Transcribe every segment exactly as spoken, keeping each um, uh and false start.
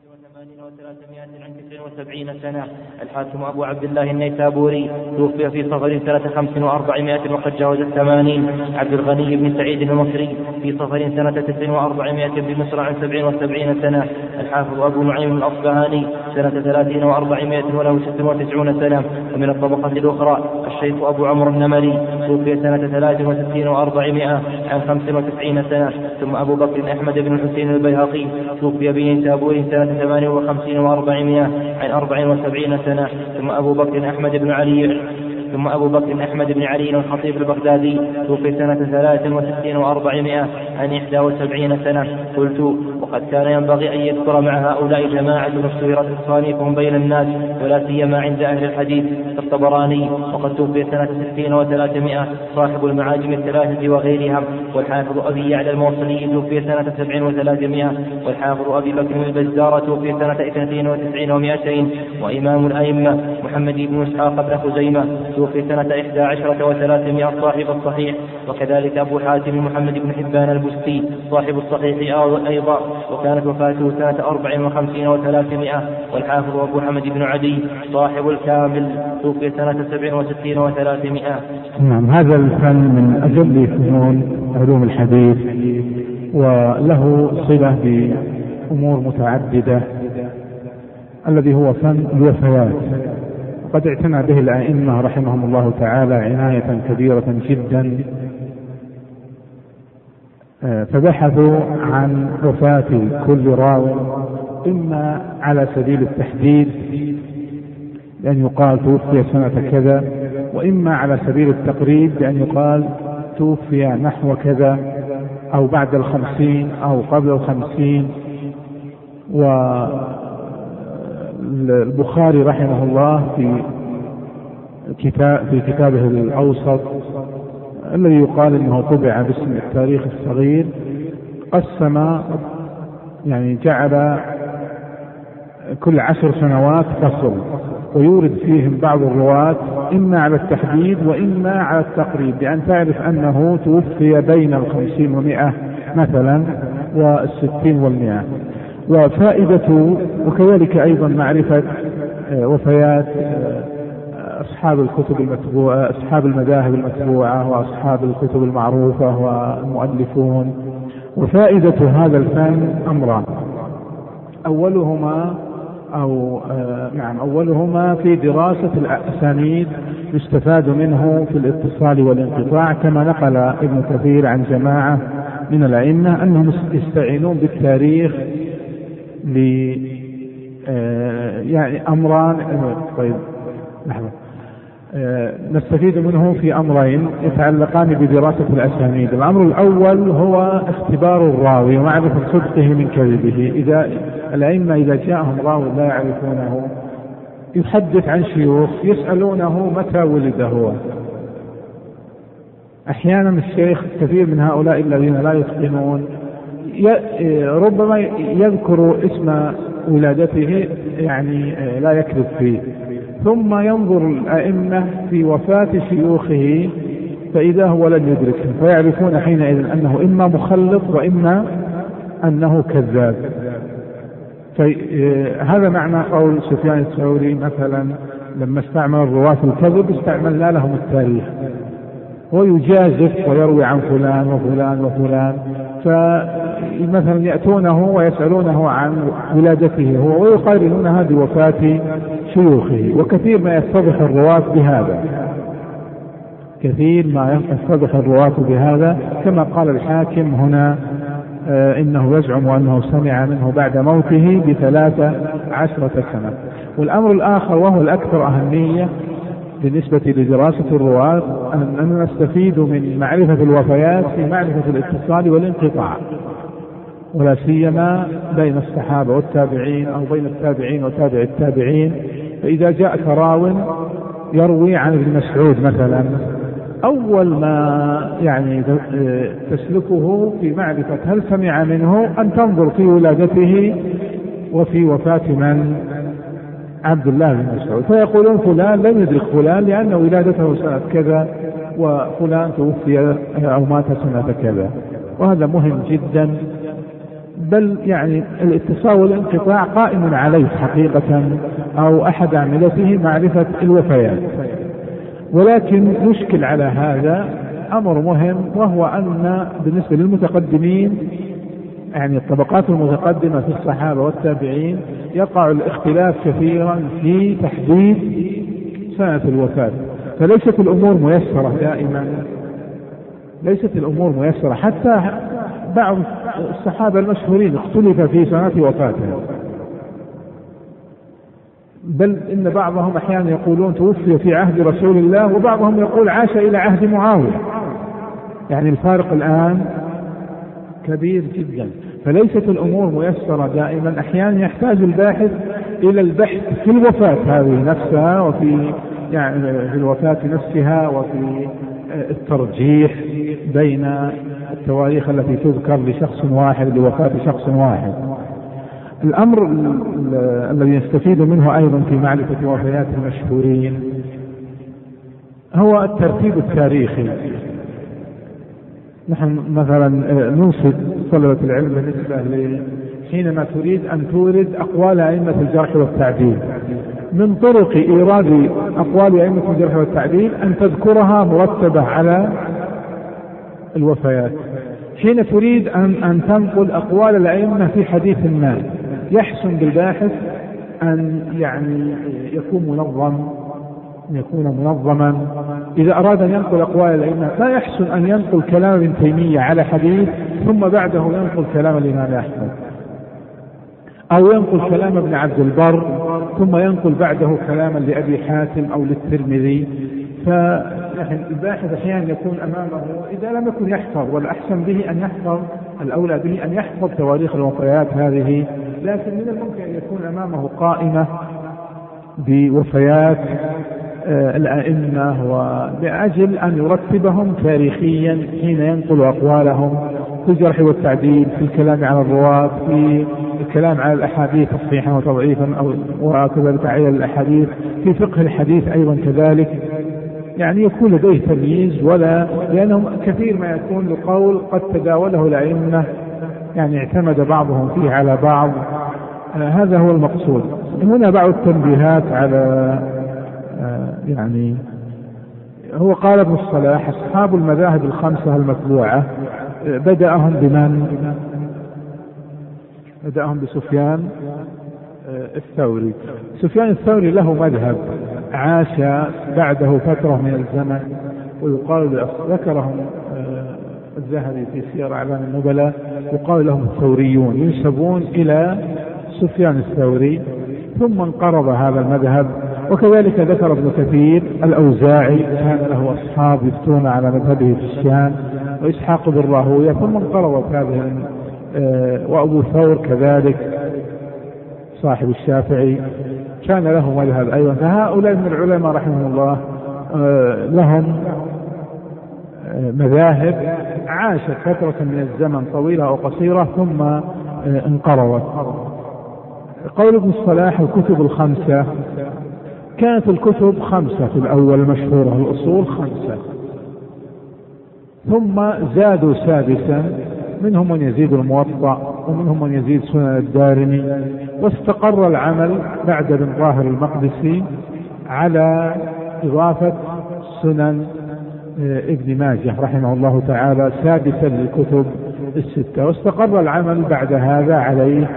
وثمانين وثلاثمائة عن تسع وسبعين سنة. الحاكم أبو عبد الله النيسابوري توفي في صفر سنة خمس وأربعمائة وقد جاوز الثمانين. عبد الغني بن سعيد المصري في صفر سنة تسع وأربعمائة بمصر عن سبع وسبعين سنة. الحافظ أبو نعيم الأصبهاني سنة ثلاثين وأربعمائة وله ست وتسعون سنة. ومن الطبقة الأخرى الشيخ أبو عمرو النمري توفي سنة ثلاث وستين وأربعمائة عن خمس وتسعين سنة. ثم أبو بكر أحمد بن الحسين البيهقي توفي بنيسابور سنة ثمان وخمسين وأربعمائة عن أربع وسبعين سنة. ثم أبو بكر أحمد بن علي ثم أبو بكر أحمد بن علي الخطيب البغدادي توفي سنة ثلاث وستين وأربعمائة عن إحدى وسبعين سنة. قلت وقد كان ينبغي أن يذكر مع هؤلاء جماعة اشتهرت تصانيفهم بين الناس ولا سيما عند أهل الحديث الطبراني وقد توفي سنة ستين وثلاثمائة صاحب المعاجم الثلاثة وغيرها. والحافظ أبي يعلى الموصلي توفي سنة سبع وثلاثمائة. والحافظ أبي بكر البزار توفي سنة اثنتين وتسعين ومائتين. وإمام الأئمة محمد بن إسحاق بن خزيمة توفي سنة إحدى عشرة وثلاثمائة صاحب الصحيح. وكذلك أبو حاتم محمد بن حبان البستي صاحب الصحيح أيضا وكانت وفاته سنة أربع وخمسين وثلاثمائة. والحافظ أبو حمد بن عدي صاحب الكامل توفي سنة سبع وستين وثلاثمائة. نعم، هذا الفن من أجل فنون علوم الحديث وله صلة بأمور متعددة الذي هو فن الوفيات. قد اعتنى به الأئمة رحمهم الله تعالى عناية كبيرة جدا، فبحثوا عن وفاة كل راو إما على سبيل التحديد بأن يقال توفي سنة كذا، وإما على سبيل التقريب بأن يقال توفي نحو كذا أو بعد الخمسين أو قبل الخمسين. والبخاري رحمه الله في كتاب في كتابه الأوسط الذي يقال إنه طبع باسم التاريخ الصغير قسم، يعني جعل كل عشر سنوات فصل ويورد فيهم بعض الرواة إما على التحديد وإما على التقريب، بأن تعرف أنه توفي بين الخمسين ومئة مثلا والستين والمئة. وفائدته وكذلك أيضا معرفة وفيات أصحاب الكتب المتبوعة، أصحاب المذاهب المتبوعة وأصحاب الكتب المعروفة والمؤلفون. وفائدة هذا الفن أمران، أولهما أو آه نعم أولهما في دراسة الأسانيد يستفاد منه في الاتصال والانقطاع، كما نقل ابن كثير عن جماعة من الأئمة أنهم يستعينون بالتاريخ ل آه يعني أمران. طيب لحظة، آه نستفيد منه في أمرين يتعلقان بدراسة الأسانيد. الأمر الأول هو اختبار الراوي ومعرفة صدقه من كذبه. إذا الأئمة إذا جاءهم راوي لا يعرفونه يحدث عن شيوخ يسألونه متى ولد هو. أحيانا الشيخ كثير من هؤلاء الذين لا يتقنون ربما يذكر اسم ولادته يعني لا يكذب فيه، ثم ينظر الأئمة في وفاة شيوخه فإذا هو لن يدركه، فيعرفون حينئذ أنه إما مخلط وإما أنه كذاب. فهذا معنى قول سفيان الثوري مثلا لما استعمل الرواة الكذب استعملنا لهم التاريخ، ويجازف ويروي عن فلان وفلان وفلان، فمثلا يأتونه ويسألونه عن ولادته هو ويقارنونها بوفاة شيوخه. وكثير ما يتضح الرواة بهذا كثير ما يتضح الرواة بهذا كما قال الحاكم هنا آه إنه يزعم أنه سمع منه بعد موته بثلاثة عشرة سنة. والأمر الآخر وهو الأكثر أهمية بالنسبة لدراسة الرواة أننا نستفيد من معرفة الوفيات في معرفة الاتصال والانقطاع، ولا سيما بين الصحابة والتابعين أو بين التابعين وتابع التابعين. فإذا جاءك راو يروي عن ابن مسعود مثلا، أول ما يعني تسلكه في معرفة هل سمع منه أن تنظر في ولادته وفي وفاة من؟ عبد الله بن مسعود، فيقولون فلان لم يدرك فلان لأن ولادته سنة كذا وفلان توفي أو مات سنة كذا. وهذا مهم جدا بل يعني الاتصال والانقطاع قائم عليه حقيقة، أو أحد أعملته معرفة الوفيات. ولكن يشكل على هذا أمر مهم، وهو أن بالنسبة للمتقدمين يعني الطبقات المتقدمة في الصحابة والتابعين يقع الاختلاف كثيرا في تحديد سنة الوفاة، فليست الأمور ميسرة دائما، ليست الأمور ميسرة. حتى بعض الصحابة المشهورين اختلف في سنة وفاتهم، بل إن بعضهم أحيانا يقولون توفي في عهد رسول الله، وبعضهم يقول عاش إلى عهد معاوية. يعني الفارق الآن كبير جدا، فليست الأمور ميسرة دائما. أحيانا يحتاج الباحث إلى البحث في الوفاة هذه نفسها، وفي يعني في الوفاة نفسها، وفي الترجيح بين التواريخ التي تذكر لشخص واحد، لوفاة شخص واحد. الأمر الذي نستفيد منه أيضا في معرفة وفيات المشهورين هو الترتيب التاريخي. نحن مثلا ننصت طلبة العلم بالنسبة حينما تريد أن تورد أقوال أئمة الجرح والتعديل، من طرق إيراد أقوال أئمة الجرح والتعديل أن تذكرها مرتبة على الوفيات. حين تريد أن, أن تنقل أقوال الأئمة في حديث ما، يحسن بالباحث أن يعني يكون منظم، يكون منظما. إذا أراد أن ينقل أقوال الأئمة لا يحسن أن ينقل كلام ابن تيمية على حديث ثم بعده ينقل كلام الإمام أحمد، أو ينقل كلام ابن عبد البر ثم ينقل بعده كلاما لأبي حاتم أو للترمذي. فالباحث أحيانا يكون أمامه إذا لم يكن يحفظ، والأحسن به أن يحفظ، الأولى به أن يحفظ تواريخ الوفيات هذه، لكن من الممكن أن يكون أمامه قائمة بوفيات الأئمة، وبأجل أن يرتبهم تاريخيا حين ينقل أقوالهم في الجرح والتعديل، في الكلام على الرواة، في الكلام على الأحاديث تصحيحا وتضعيفا، أو وكذلك على الأحاديث في فقه الحديث أيضا كذلك. يعني يكون لديه تمييز، ولا لأنهم كثير ما يكون لقول قد تداوله الأئمة، يعني اعتمد بعضهم فيه على بعض. آه هذا هو المقصود. هنا بعض التنبيهات على آه يعني هو قال ابن الصلاح أصحاب المذاهب الخمسة المتبوعة آه بدأهم بمن؟ بدأهم بسفيان آه الثوري. سفيان الثوري له مذهب عاش بعده فترة من الزمن، ويقال ذكرهم آه الذهبي في سير أعلام النبلاء، يقال لهم الثوريون، ينسبون إلى سفيان الثوري، ثم انقرض هذا المذهب. وكذلك ذكر ابن كثير الأوزاعي كان له أصحاب يفتون على مذهبه في الشام، وإسحاق بن راهويه، ثم انقرضت هذه آه وأبو ثور كذلك صاحب الشافعي كان له مذهب أيضا. فهؤلاء من العلماء رحمه الله آه لهم آه مذاهب عاشت فترة من الزمن طويلة أو قصيرة ثم آه انقرضت. قول ابن الصلاح الكتب الخمسة، كانت الكتب خمسة في الأول مشهورة، الأصول خمسة، ثم زادوا سادسا، منهم من يزيد الموطأ، ومنهم من يزيد سنن الدارمي، واستقر العمل بعد ابن ظاهر المقدسي على إضافة سنن ابن ماجه رحمه الله تعالى سادسا للكتب الستة، واستقر العمل بعد هذا عليه.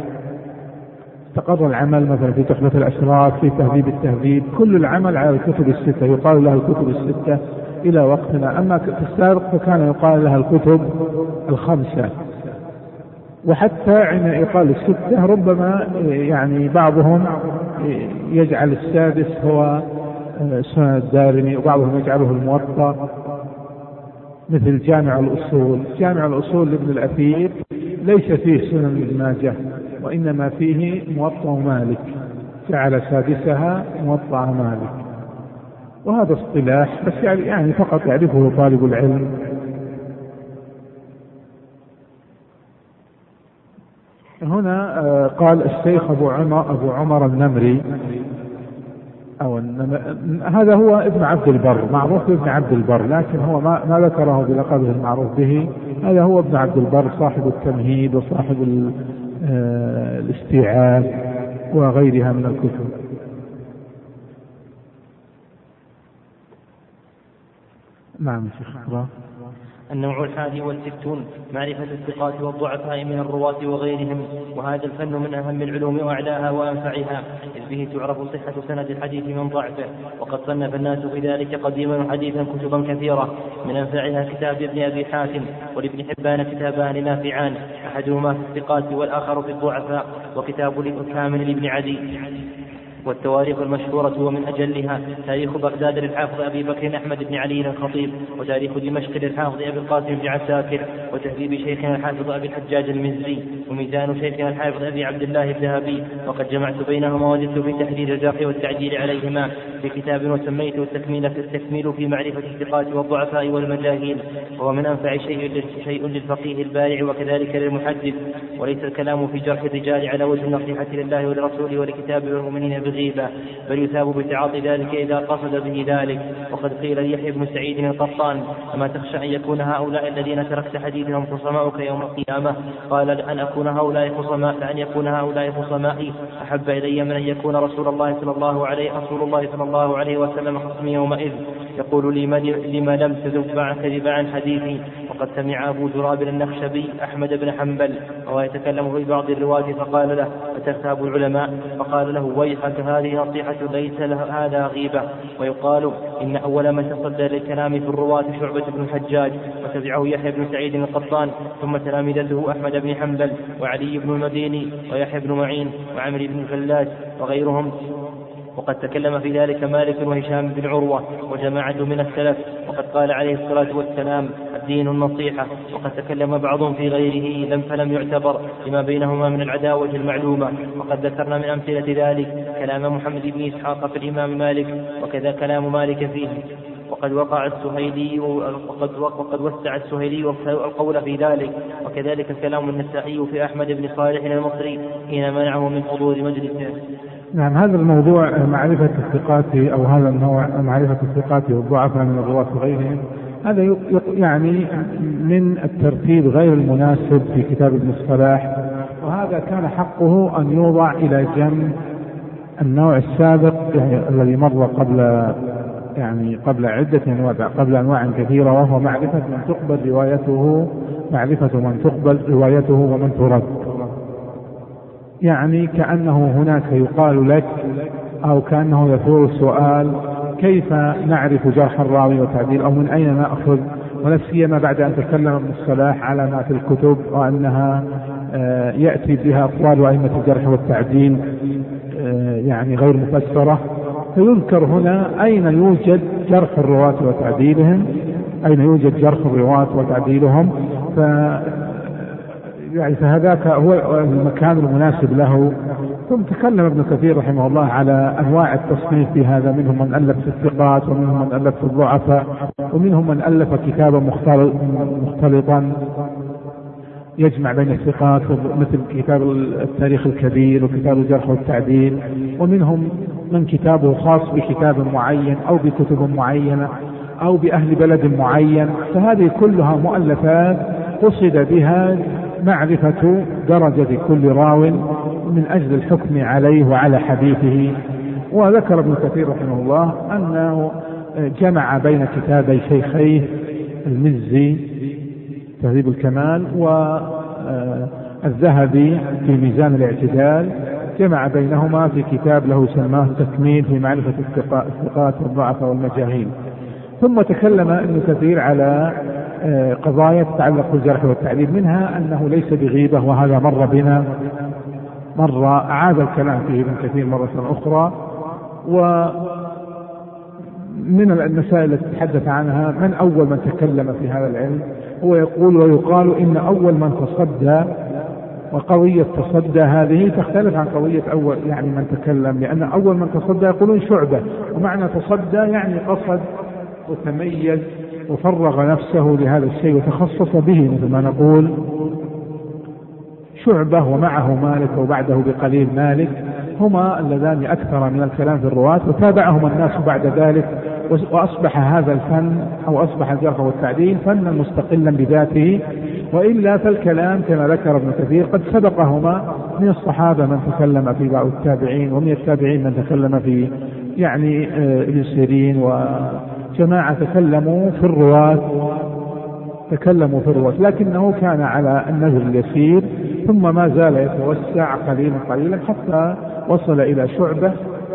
استقر العمل مثلا في تحفة الأشراف، في تهذيب التهذيب، كل العمل على الكتب الستة، يقال لها الكتب الستة إلى وقتنا. أما في السابق فكان يقال لها الكتب الخمسة. وحتى عند يقال الستة ربما يعني بعضهم يجعل السادس هو سنن الدارمي، وبعضهم يجعله الموطأ، مثل جامع الأصول. جامع الأصول لابن الأثير ليس فيه سنن ابن ماجه، وإنما فيه موطأ مالك، جعل سادسها موطأ مالك. وهذا اصطلاح بس يعني فقط يعرفه طالب العلم. هنا قال الشيخ أبو عمر, أبو عمر النمري أو هذا هو ابن عبد البر، معروف بابن عبد البر، لكن هو ما, ما ذكره بلقبه المعروف به. هذا هو ابن عبد البر صاحب التمهيد وصاحب الاستيعاب وغيرها من الكتب. نعم شيخ. النوع الحادي والستون معرفة الثقات والضعفاء من الرواة وغيرهم، وهذا الفن من أهم العلوم وأعلاها وأنفعها، إذ به تعرف صحة سند الحديث من ضعفه. وقد صنف الناس في ذلك قديما وحديثا كتبا كثيرة، من أنفعها كتاب ابن أبي حاتم ولابن حبان كتابان نافعان، أحدهما في الثقات والآخر في الضعفاء، وكتاب الكامل لابن عدي. والتواريخ المشهورة ومن أجلها تاريخ بغداد للحافظ أبي بكر أحمد بن علي الخطيب، وتاريخ دمشق للحافظ أبي القاسم بن عساكر، وتهذيب شيخنا الحافظ أبي الحجاج المزي، وميزان شيخنا الحافظ أبي عبد الله الذهبي. وقد جمعت بينهما وجدت في تحرير الجرح والتعديل عليهما في كتاب وسميته التكميل في التكميل في معرفة الثقات والضعفاء والمجاهيل، وهو من أنفع شيء شيء للفقيه البارع وكذلك للمحدث. وليس الكلام في جرح الرجال على وجه النصيحة لله ولرسوله ولكتابه والمؤمنين بغيبة، بل يثاب بتعاطي ذلك إذا قصد به ذلك. وقد قيل ليحيى بن سعيد القطان: أما تخشى أن يكون هؤلاء الذين تركت حديثهم خصماؤك يوم القيامة؟ قال: لأن أكون هؤلاء خصماء لأن يكون هؤلاء خصمائي أحب إلي من أن يكون رسول الله صلى الله عليه رسول الله صلى الله عليه وسلم خصمي يومئذ، يقول لي: لما لم تذب كذب عن حديثي. وقد سمع أبو جراب النخشبي أحمد بن حنبل وهو يتكلم في بعض الرواة فقال له: أتغتاب العلماء؟ فقال له: ويحك، هذه نصيحة ليس هذا غيبة. ويقال إن أول من تصدى للكلام في الرواة شعبة بن الحجاج، وتبعه يحيى بن سعيد القطان، ثم تلامذته أحمد بن حنبل وعلي بن المديني ويحيى بن معين وعمر بن الفلاس وغيرهم. وقد تكلم في ذلك مالك وهشام بن عروة وجماعة من السلف. وقد قال عليه الصلاة والسلام: الدين النصيحة. وقد تكلم بعضهم في غيره لم فلم يعتبر لما بينهما من العداوة المعلومة. وقد ذكرنا من أمثلة ذلك كلام محمد بن إسحاق في الإمام مالك، وكذا كلام مالك فيه. وقد وقع السهيلي وقد, وقد وسع السهيلي القول في ذلك، وكذلك كلام النسائي في أحمد بن صالح المصري حين منعه من حضور مجلسه. نعم، هذا الموضوع معرفة الثقات أو هذا النوع معرفة الثقات والضعفاء من الرواة وغيرهم، هذا يعني من الترتيب غير المناسب في كتاب ابن الصلاح، وهذا كان حقه أن يوضع إلى جنب النوع السابق يعني الذي مر قبل يعني قبل عدة أنواع قبل أنواع كثيرة، وهو معرفة من تقبل روايته معرفة من تقبل روايته ومن ترد. يعني كأنه هناك يقال لك أو كأنه يثور السؤال: كيف نعرف جرح الراوي وتعديل، أو من أين نأخذ؟ ولا سيما بعد أن تكلم ابن الصلاح على ما في الكتب وأنها يأتي بها أقوال أئمة الجرح والتعديل يعني غير مفسرة. فيذكر هنا أين يوجد جرح الرواة وتعديلهم، أين يوجد جرح الرواة وتعديلهم، ف يعني فهذاك هو المكان المناسب له. ثم تكلم ابن كثير رحمه الله على أنواع التصنيف في هذا، منهم من ألف في الثقات، ومنهم من ألف في الضعفاء، ومنهم من ألف كتابا مختلطا يجمع بين الثقات مثل كتاب التاريخ الكبير وكتاب الجرح والتعديل، ومنهم من كتابه خاص بكتاب معين أو بكتب معينة أو بأهل بلد معين. فهذه كلها مؤلفات قصد بها معرفة درجة كل راو من أجل الحكم عليه وعلى حديثه. وذكر ابن كثير رحمه الله أنه جمع بين كتابي شيخيه المزي تهذيب الكمال والذهبي في ميزان الاعتدال، جمع بينهما في كتاب له سماه تكميل في معرفة الثقات والضعفاء والمجاهيل. ثم تكلم ابن كثير على قضايا تتعلق بالجرح والتعديل، منها أنه ليس بغيبة، وهذا مر بنا مرة أعاد الكلام فيه ابن كثير مرة أخرى. ومن المسائل التي تحدث عنها من أول من تكلم في هذا العلم، هو يقول ويقال إن أول من تصدى، وقضية تصدى هذه تختلف عن قضية أول يعني من تكلم، لأن أول من تصدى يقولون شعبة، ومعنى تصدى يعني قصد وتميز وفرغ نفسه لهذا الشيء وتخصص به، مثل ما نقول شعبة ومعه مالك وبعده بقليل مالك، هما اللذان أكثر من الكلام في الرواة، وتابعهم الناس بعد ذلك، وأصبح هذا الفن أو أصبح الجرح والتعديل فنا مستقلا بذاته. وإلا فالكلام كما ذكر ابن كثير قد سبقهما من الصحابة من تكلم في بعض التابعين، ومن التابعين من تكلم في يعني ابن سيرين، وجماعة تكلموا في الرواة تكلموا في الرواة لكنه كان على النزل اليسير، ثم ما زال يتوسع قليلا قليلا حتى وصل إلى شعبة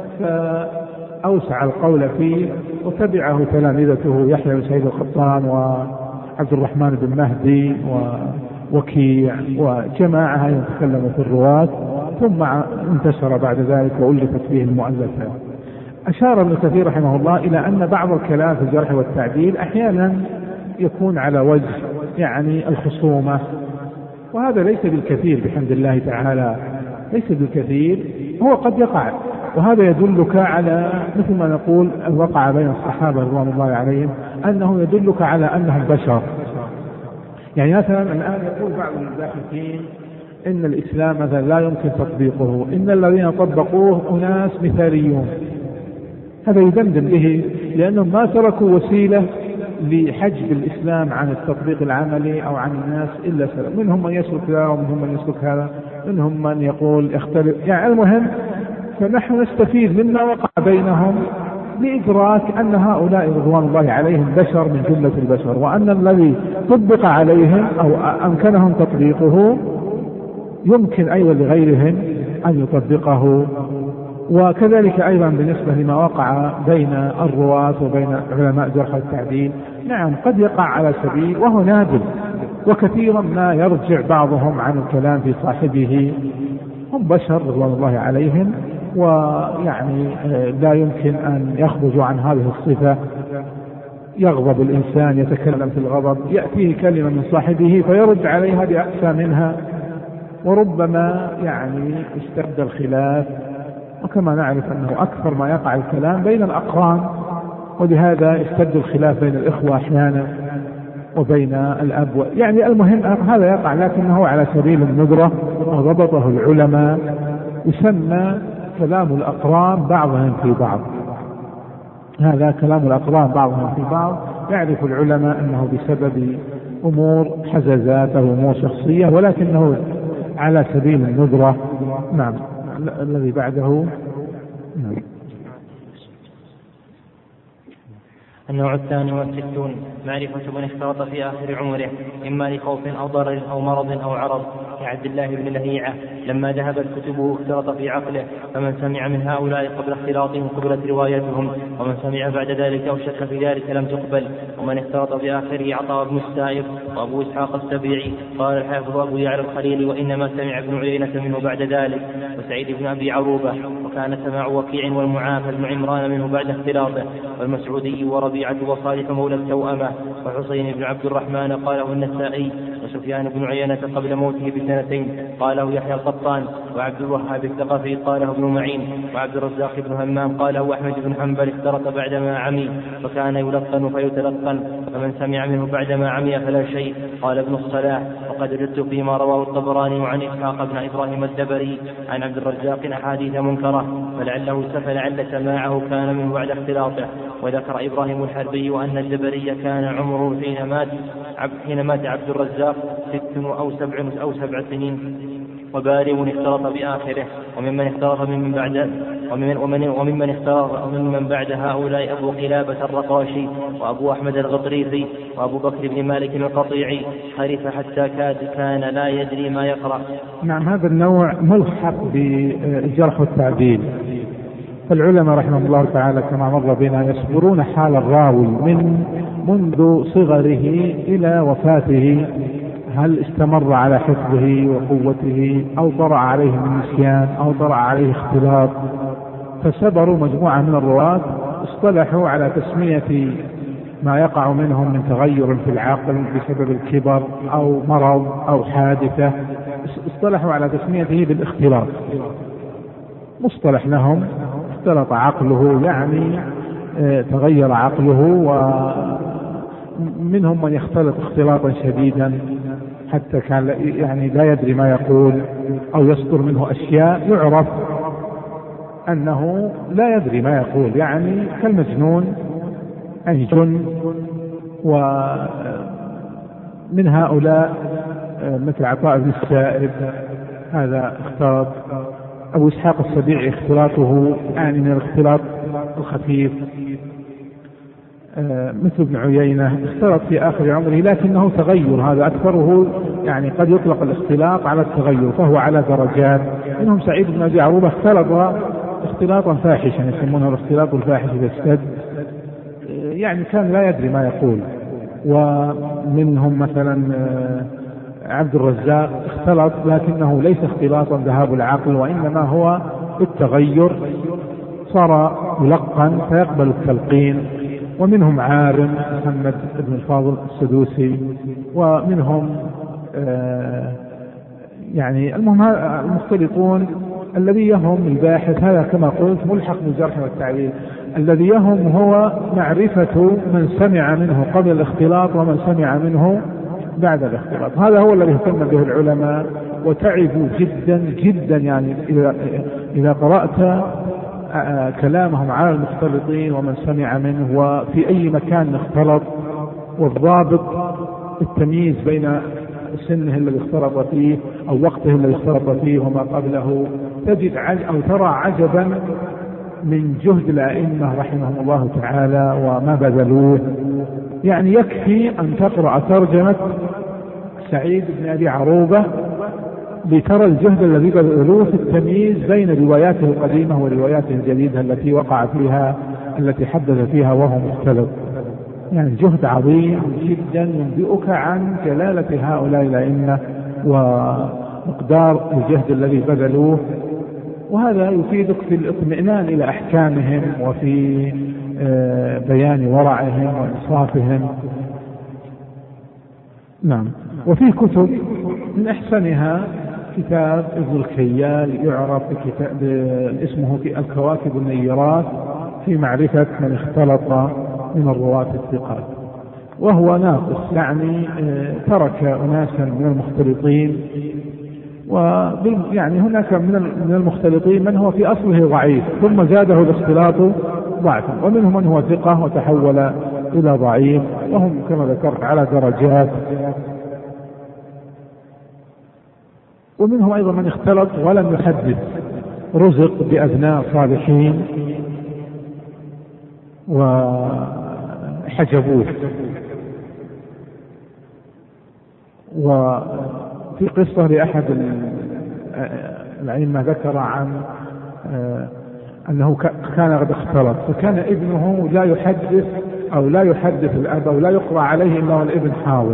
فأوسع القول فيه، وتبعه تلامذته يحيى بن سعيد القطان وعبد الرحمن بن مهدي ووكيع وجماعة يتكلموا في الرواة، ثم انتشر بعد ذلك وألفت فيه المؤلفات. أشار ابن كثير رحمه الله إلى أن بعض الكلام في الجرح والتعديل أحيانا يكون على وجه يعني الخصومة، وهذا ليس بالكثير بحمد الله تعالى، ليس بالكثير، هو قد يقع، وهذا يدلك على مثل ما نقول الوقع بين الصحابة رضوان الله عليهم، أنه يدلك على أنهم بشر. يعني مثلا الآن يقول بعض الباحثين إن الإسلام مثلا لا يمكن تطبيقه، إن الذين طبقوه أناس مثاليون، هذا يدندن به لأنهم ما تركوا وسيلة لحجب الإسلام عن التطبيق العملي أو عن الناس إلا سلام، منهم من يسلك هذا ومنهم من يسلك هذا، منهم من يقول يختلف، يعني المهم فنحن نستفيد مما وقع بينهم لإدراك أن هؤلاء رضوان الله عليهم بشر من جملة البشر، وأن الذي طبق عليهم أو أمكنهم تطبيقه يمكن أيضا لغيرهم أن يطبقه. وكذلك أيضا بالنسبة لما وقع بين الرواة وبين علماء جرح التعديل، نعم قد يقع على سبيل وهو نادر، وكثيرا ما يرجع بعضهم عن الكلام في صاحبه، هم بشر رضوان الله عليهم، ويعني لا يمكن أن يخرجوا عن هذه الصفة. يغضب الإنسان، يتكلم في الغضب، يأتيه كلمة من صاحبه فيرد عليها بأقسى منها، وربما يعني اشتد الخلاف. وكما نعرف أنه أكثر ما يقع الكلام بين الأقران، ولهذا اشتد الخلاف بين الإخوة أحيانا وبين الأب، يعني المهم هذا يقع، لكنه على سبيل الندرة وضبطه العلماء، يسمى كلام الأقران بعضهم في بعض. هذا كلام الأقران بعضهم في بعض، يعرف العلماء أنه بسبب أمور حزازات أو أمور شخصية، ولكنه على سبيل الندرة. نعم. الذي بعده. نعم. النوع الثاني والستون معرفة من اختلط في آخر عمره إما لخوف أو ضرر أو مرض أو عرض كعبد الله بن لهيعة لما ذهبت كتبه اختلط في عقله، فمن سمع من هؤلاء قبل اختلاطهم قبلت روايتهم، ومن سمع بعد ذلك أو شك في ذلك لم تقبل. ومن اختلط في آخره عطاء بن السائب وأبو إسحاق السبيعي. قال الحافظ أبو يعلى الخليل وإنما سمع ابن عيينة منه بعد ذلك، وسعيد بن أبي عروبة، وكان سماع وكيع والمعافى بن عمران منه بعد اختلاطه، والمسعودي وربيعة وصالح مولى التوأمة، وحسين بن عبد الرحمن قاله النسائي، وسفيان بن عيينة قبل موته بسنتين قاله يحيى القطان، وعبد الوهاب الثقفي قاله ابن معين، وعبد الرزاق بن همام قاله أحمد بن حنبل اختلط بعدما عمي فكان يلقن فيتلقن، فمن سمع منه بعدما عمي فلا شيء. قال ابن الصلاح وقد وجدت فيما رواه الطبراني عن إسحاق بن إبراهيم الدبري عن عبد الرزاق أحاديث منكرة، فلعله فلعل سماعه كان منه بعد اختلاطه. وذكر إبراهيم الحربي وأن الدبري كان عمره حين مات حين مات عبد الرزاق ست أو سبع أو سبع سنين، وبالغ اختلط بآخره. وممن اختلط من بعد ومن ومن وممن اختلط وممن بعد هؤلاء أبو قلابة الرقاشي وأبو أحمد الغطريفي وأبو بكر بن مالك القطيعي، خرف حتى كاد كان لا يدري ما يقرأ. نعم، هذا النوع ملحق بالجرح والتعديل. فالعلماء رحمه الله تعالى كما مر بنا يصبرون حال الراوي من منذ صغره إلى وفاته، هل استمر على حفظه وقوته أو طرأ عليه من نسيان أو طرأ عليه اختلاط. فسبروا مجموعة من الرواة اصطلحوا على تسمية ما يقع منهم من تغير في العقل بسبب الكبر أو مرض أو حادثة، اصطلحوا على تسميته بالاختلاط. مصطلح لهم اختلط عقله، يعني اه تغير عقله، ومنهم من يختلط اختلاطا شديدا حتى كان يعني لا يدري ما يقول أو يصدر منه أشياء يعرف أنه لا يدري ما يقول، يعني كالمجنون أي جن. ومن هؤلاء مثل عطاء بن السائب هذا اختلط. أبو إسحاق السبيعي اختلاطه يعني من الاختلاط الخفيف. مثل ابن عيينة اختلط في آخر عمره لكنه تغير، هذا أكثره يعني قد يطلق الاختلاط على التغير فهو على درجات. منهم سعيد بن أبي عروبة اختلط اختلاطا فاحشا يسمونه الاختلاط الفاحش إذا اشتد، يعني كان لا يدري ما يقول. ومنهم مثلا عبد الرزاق اختلط لكنه ليس اختلاطا ذهاب العقل وإنما هو التغير، صار ملقن فيقبل التلقين. ومنهم عارم محمد بن الفاضل السدوسي. ومنهم آه يعني المهم المختلطون الذي يهم الباحث هذا كما قلت ملحق بالجرح والتعديل، الذي يهم هو معرفة من سمع منه قبل الاختلاط ومن سمع منه بعد الاختلاط. هذا هو الذي اهتم به العلماء وتعبوا جدا جدا. يعني إذا, إذا قرأت كلامهم على المختلطين ومن سمع منه وفي أي مكان اختلط والضابط التمييز بين سنه الذي اختلط فيه أو وقته الذي اختلط فيه وما قبله، تجد أو ترى عجبا من جهد الأئمة رحمهم الله تعالى وما بذلوه. يعني يكفي أن تقرأ ترجمة سعيد بن أبي عروبة لترى الجهد الذي بذلوه في التمييز بين رواياته القديمة ورواياته الجديدة التي وقع فيها التي حدث فيها وهو مختلط. يعني جهد عظيم جدا ينبئك عن جلالة هؤلاء الأئمة ومقدار الجهد الذي بذلوه، وهذا يفيدك في الاطمئنان إلى أحكامهم وفي بيان ورعهم وإنصافهم. نعم. وفي كتب من أحسنها كتاب ابن الخيال يعرف بكتاب اسمه في الكواكب النيرات في معرفة من اختلط من الرواة الثقات، وهو ناقص يعني ترك أناسا من المختلطين. ويعني هناك من المختلطين من هو في أصله ضعيف ثم زاده الاختلاط ضعفا، ومنهم من هو ثقة وتحول إلى ضعيف، وهم كما ذكرت على درجات. ومنهم أيضا من اختلط ولم يحدث، رزق بأبناء صالحين وحجبوه. وفي قصة لأحد الأئمة ذكر عن أنه كان قد اختلط فكان ابنه لا يحدث أو لا يحدث الأب أو لا يقرأ عليه إلا الابن حاضر،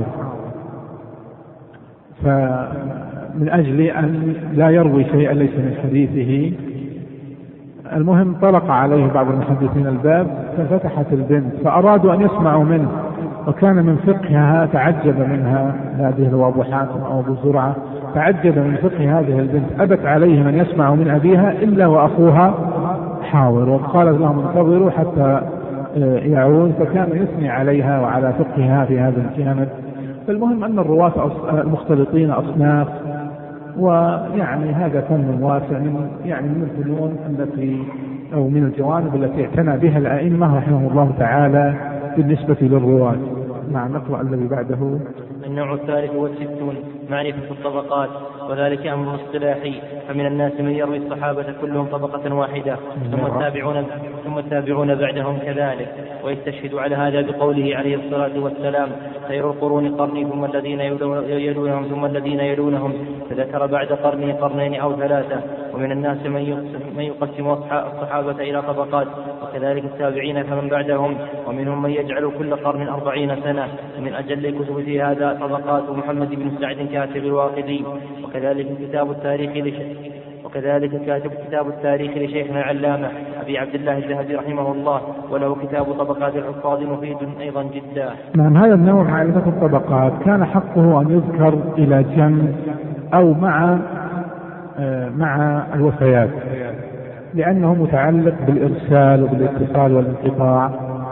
فمن أجل أن لا يروي شيئا ليس من حديثه. المهم طرق عليه بعض المحدثين الباب ففتحت البنت فأرادوا أن يسمعوا منه، وكان من فقهها تعجب منها هذه أبو حاتم أو أبو زرعة تعجب من فقه هذه البنت، أبت عليه من يسمع من أبيها إلا وأخوها حاضر، وقالت لهم انتظروا حتى يعود، فكان يثني عليها وعلى فقهها في هذا الجانب. فالمهم أن الرواة المختلطين أصناف، ويعني هذا فن واسع من يعني من الفنون التي أو من الجوانب التي اعتنى بها الأئمة رحمه الله تعالى بالنسبة للرواة. نعم. نقرأ الذي بعده. النوع الثالث والستون معرفة الطبقات، وذلك أمر اصطلاحي، فمن الناس من يروي الصحابة كلهم طبقة واحدة ثم التابعون ثم التابعون بعدهم كذلك، ويستشهد على هذا بقوله عليه الصلاة والسلام: خير القرون قرني ثم الذين يلونهم ثم الذين يلونهم، فذكر بعد قرنه قرنين أو ثلاثة. ومن الناس من يقسم الصحابة إلى طبقات، وكذلك التابعين فمن بعدهم، ومنهم من يجعل كل قرن أربعين سنة. ومن أجل الكتب في هذا طبقات محمد بن سعد كاتب الواقدي، وكذلك كتاب التاريخ لش... وكذلك كاتب كتاب التاريخ لشيخنا العلامة أبي عبد الله الذهبي رحمه الله، وله كتاب طبقات الحفاظ مفيد أيضا جدا. نعم. هذا النوع معرفة الطبقات كان حقه أن يذكر إلى جنب أو مع آه مع الوفيات، لأنه متعلق بالإرسال وبالاتصال والانقطاع،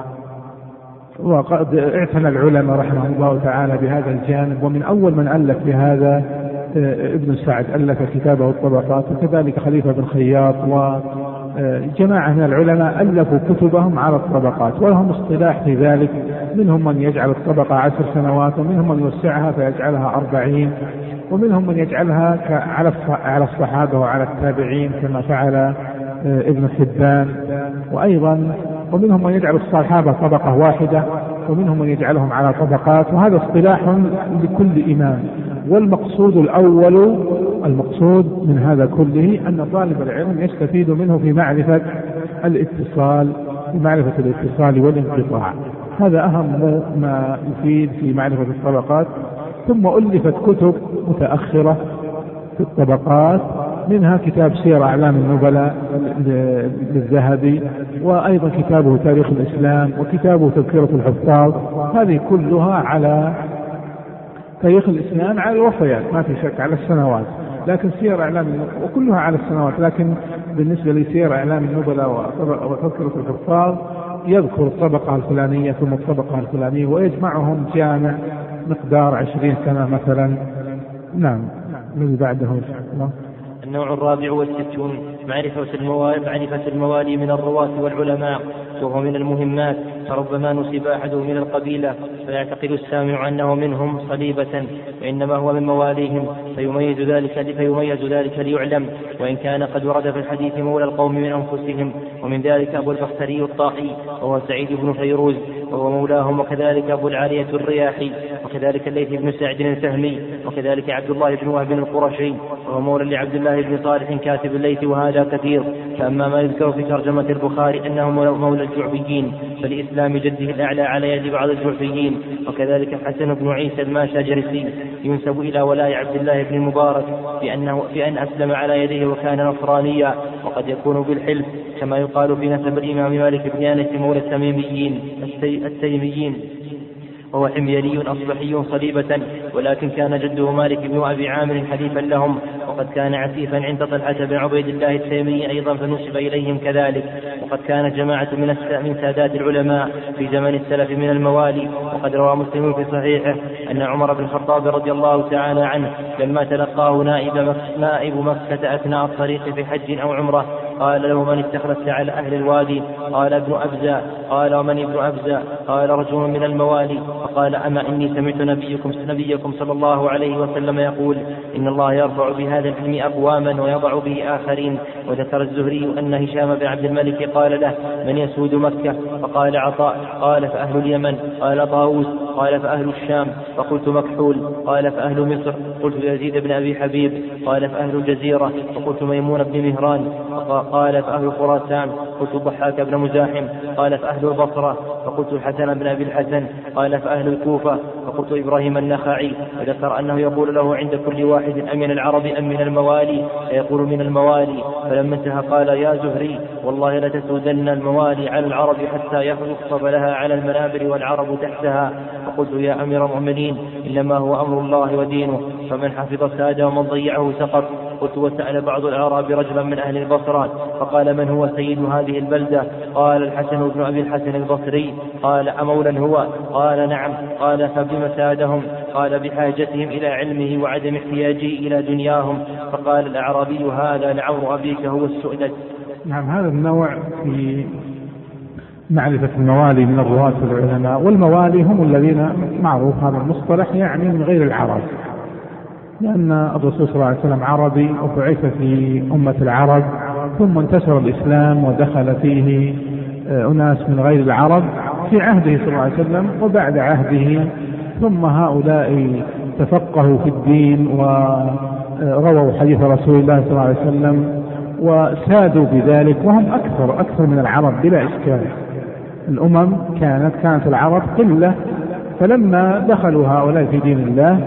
وقد اعتنى العلماء رحمه الله تعالى بهذا الجانب. ومن أول من ألف بهذا ابن سعد ألف كتابه الطبقات، وكذلك خليفة بن خياط جماعة من العلماء ألفوا كتبهم على الطبقات، ولهم اصطلاح في ذلك، منهم من يجعل الطبقة عشر سنوات، ومنهم من يوسعها فيجعلها أربعين، ومنهم من يجعلها على الصحابة وعلى التابعين كما فعل ابن حبان، وأيضا ومنهم من يجعل الصحابة طبقة واحدة، ومنهم من يجعلهم على طبقات، وهذا اصطلاح لكل إمام. والمقصود الأول المقصود من هذا كله أن طالب العلم يستفيد منه في معرفة الاتصال في معرفة الاتصال والانقطاع، هذا أهم ما يفيد في معرفة الطبقات. ثم ألفت كتب متأخرة في الطبقات، منها كتاب سير أعلام النبلاء للذهبي، وأيضا كتابه تاريخ الإسلام، وكتابه تذكرة الحفاظ، هذه كلها على تاريخ الإسلام على الوفيات ما في شك، على السنوات، لكن سير أعلام وكلها على السنوات، لكن بالنسبة لسير أعلام النبلاء وتذكرة الحفاظ يذكر الطبقة الفلانية ثم الطبقة الفلانية ويجمعهم جامع مقدار عشرين سنة مثلا. نعم. الذي بعده إن شاء الله. النوع الرابع والستون معرفة الموالي, معرفة الموالي من الرواة والعلماء، وهو من المهمات، فربما نسب أحده من القبيلة فيعتقد السامع أنه منهم صليبة، وإنما هو من مواليهم، فيميز ذلك, فيميز ذلك ليعلم، وإن كان قد ورد في الحديث مولى القوم من أنفسهم. ومن ذلك أبو البختري الطائي وهو سعيد بن فيروز وهو مولاهم، وكذلك أبو العالية الرياحي، وكذلك الليث بن سعد الفهمي، وكذلك عبد الله بن وهب القرشي وهو مولى لعبد الله بن صالح كاتب الليث، وهذا كثير. فأما ما يذكر في ترجمة البخاري أنه مولى الجعفيين فلإسلام جده الأعلى على يد بعض الجعفيين. وكذلك الحسن بن عيسى الماشاجرسي ينسب إلى ولاء عبد الله بن المبارك بأنه في أن أسلم على يديه وكان نصرانيا، وقد يكون بالحلف كما يقال في نسب الإمام مالك بن أنس مولى التميميين التيميين، وهو حميري أصبحي صليبة، ولكن كان جده مالك بن أبي عامر حليفا لهم، وقد كان عسيفا عند طلحة بن عبيد الله التيمي أيضا فنسب إليهم كذلك. وقد كان جماعة من سادات العلماء في زمن السلف من الموالي. وقد روى مسلم في صحيحه أن عمر بن الخطاب رضي الله تعالى عنه لما تلقاه نائب, نائب مكة أثناء الطريق في حج أو عمره قال له: من استخلفت على أهل الوادي؟ قال: ابن أبزة. قال: ومن ابن أبزة؟ قال: رجل من الموالي. فقال: أما إني سمعت نبيكم, نبيكم صلى الله عليه وسلم يقول: إن الله يرفع بهذا العلم أقواما ويضع به آخرين. وذكر الزهري أن هشام بن عبد الملك قال له: من يسود مكة؟ فقال: عطاء. قال: فأهل اليمن. قال: طاووس. قال: فأهل الشام. فقلت: مكحول. قال: فأهل مصر. قلت: يزيد بن أبي حبيب. قال: فأهل الجزيرة. فقلت: ميمون بن مهران. قال: فأهل خراسان. قلت: ضحاك بن مزاحم. قال: فأهل البصرة. فقلت: الحسن بن أبي الحسن. قال: فأهل الكوفة. فقلت: إبراهيم النخعي. وذكر أنه يقول له عند كل واحد: أمن العرب أم من الموالي؟ فيقول: من الموالي. فلما انتهى قال: يا زهري، والله لتسودن الموالي على العرب حتى يخطب لها على المنابر والعرب تحتها. فقلت: يا أمير المؤمنين، إنما هو أمر الله ودينه، فمن حفظ ساده ومن ضيعه سقط. قلت: وسأل بعض الأعراب رجلا من أهل البصرة فقال: من هو سيد هذه البلدة؟ قال: الحسن بن أبي الحسن البصري. قال: أمولا هو؟ قال: نعم. قال: فبما سادهم؟ قال: بحاجتهم إلى علمه وعدم احتياجه إلى دنياهم. فقال الأعرابي: هذا لعور أبيك هو السؤدد. نعم. هذا النوع في معرفة الموالي من الرواة والعلماء. والموالي هم الذين معروف هذا المصطلح يعني من غير العرب، لأن الرسول صلى الله عليه وسلم عربي وبعث في أمة العرب، ثم انتشر الإسلام ودخل فيه أناس من غير العرب في عهده صلى الله عليه وسلم وبعد عهده، ثم هؤلاء تفقهوا في الدين ورووا حديث رسول الله صلى الله عليه وسلم وسادوا بذلك، وهم أكثر أكثر من العرب بلا إشكال. الأمم كانت كانت العرب قلة، فلما دخلوا هؤلاء في دين الله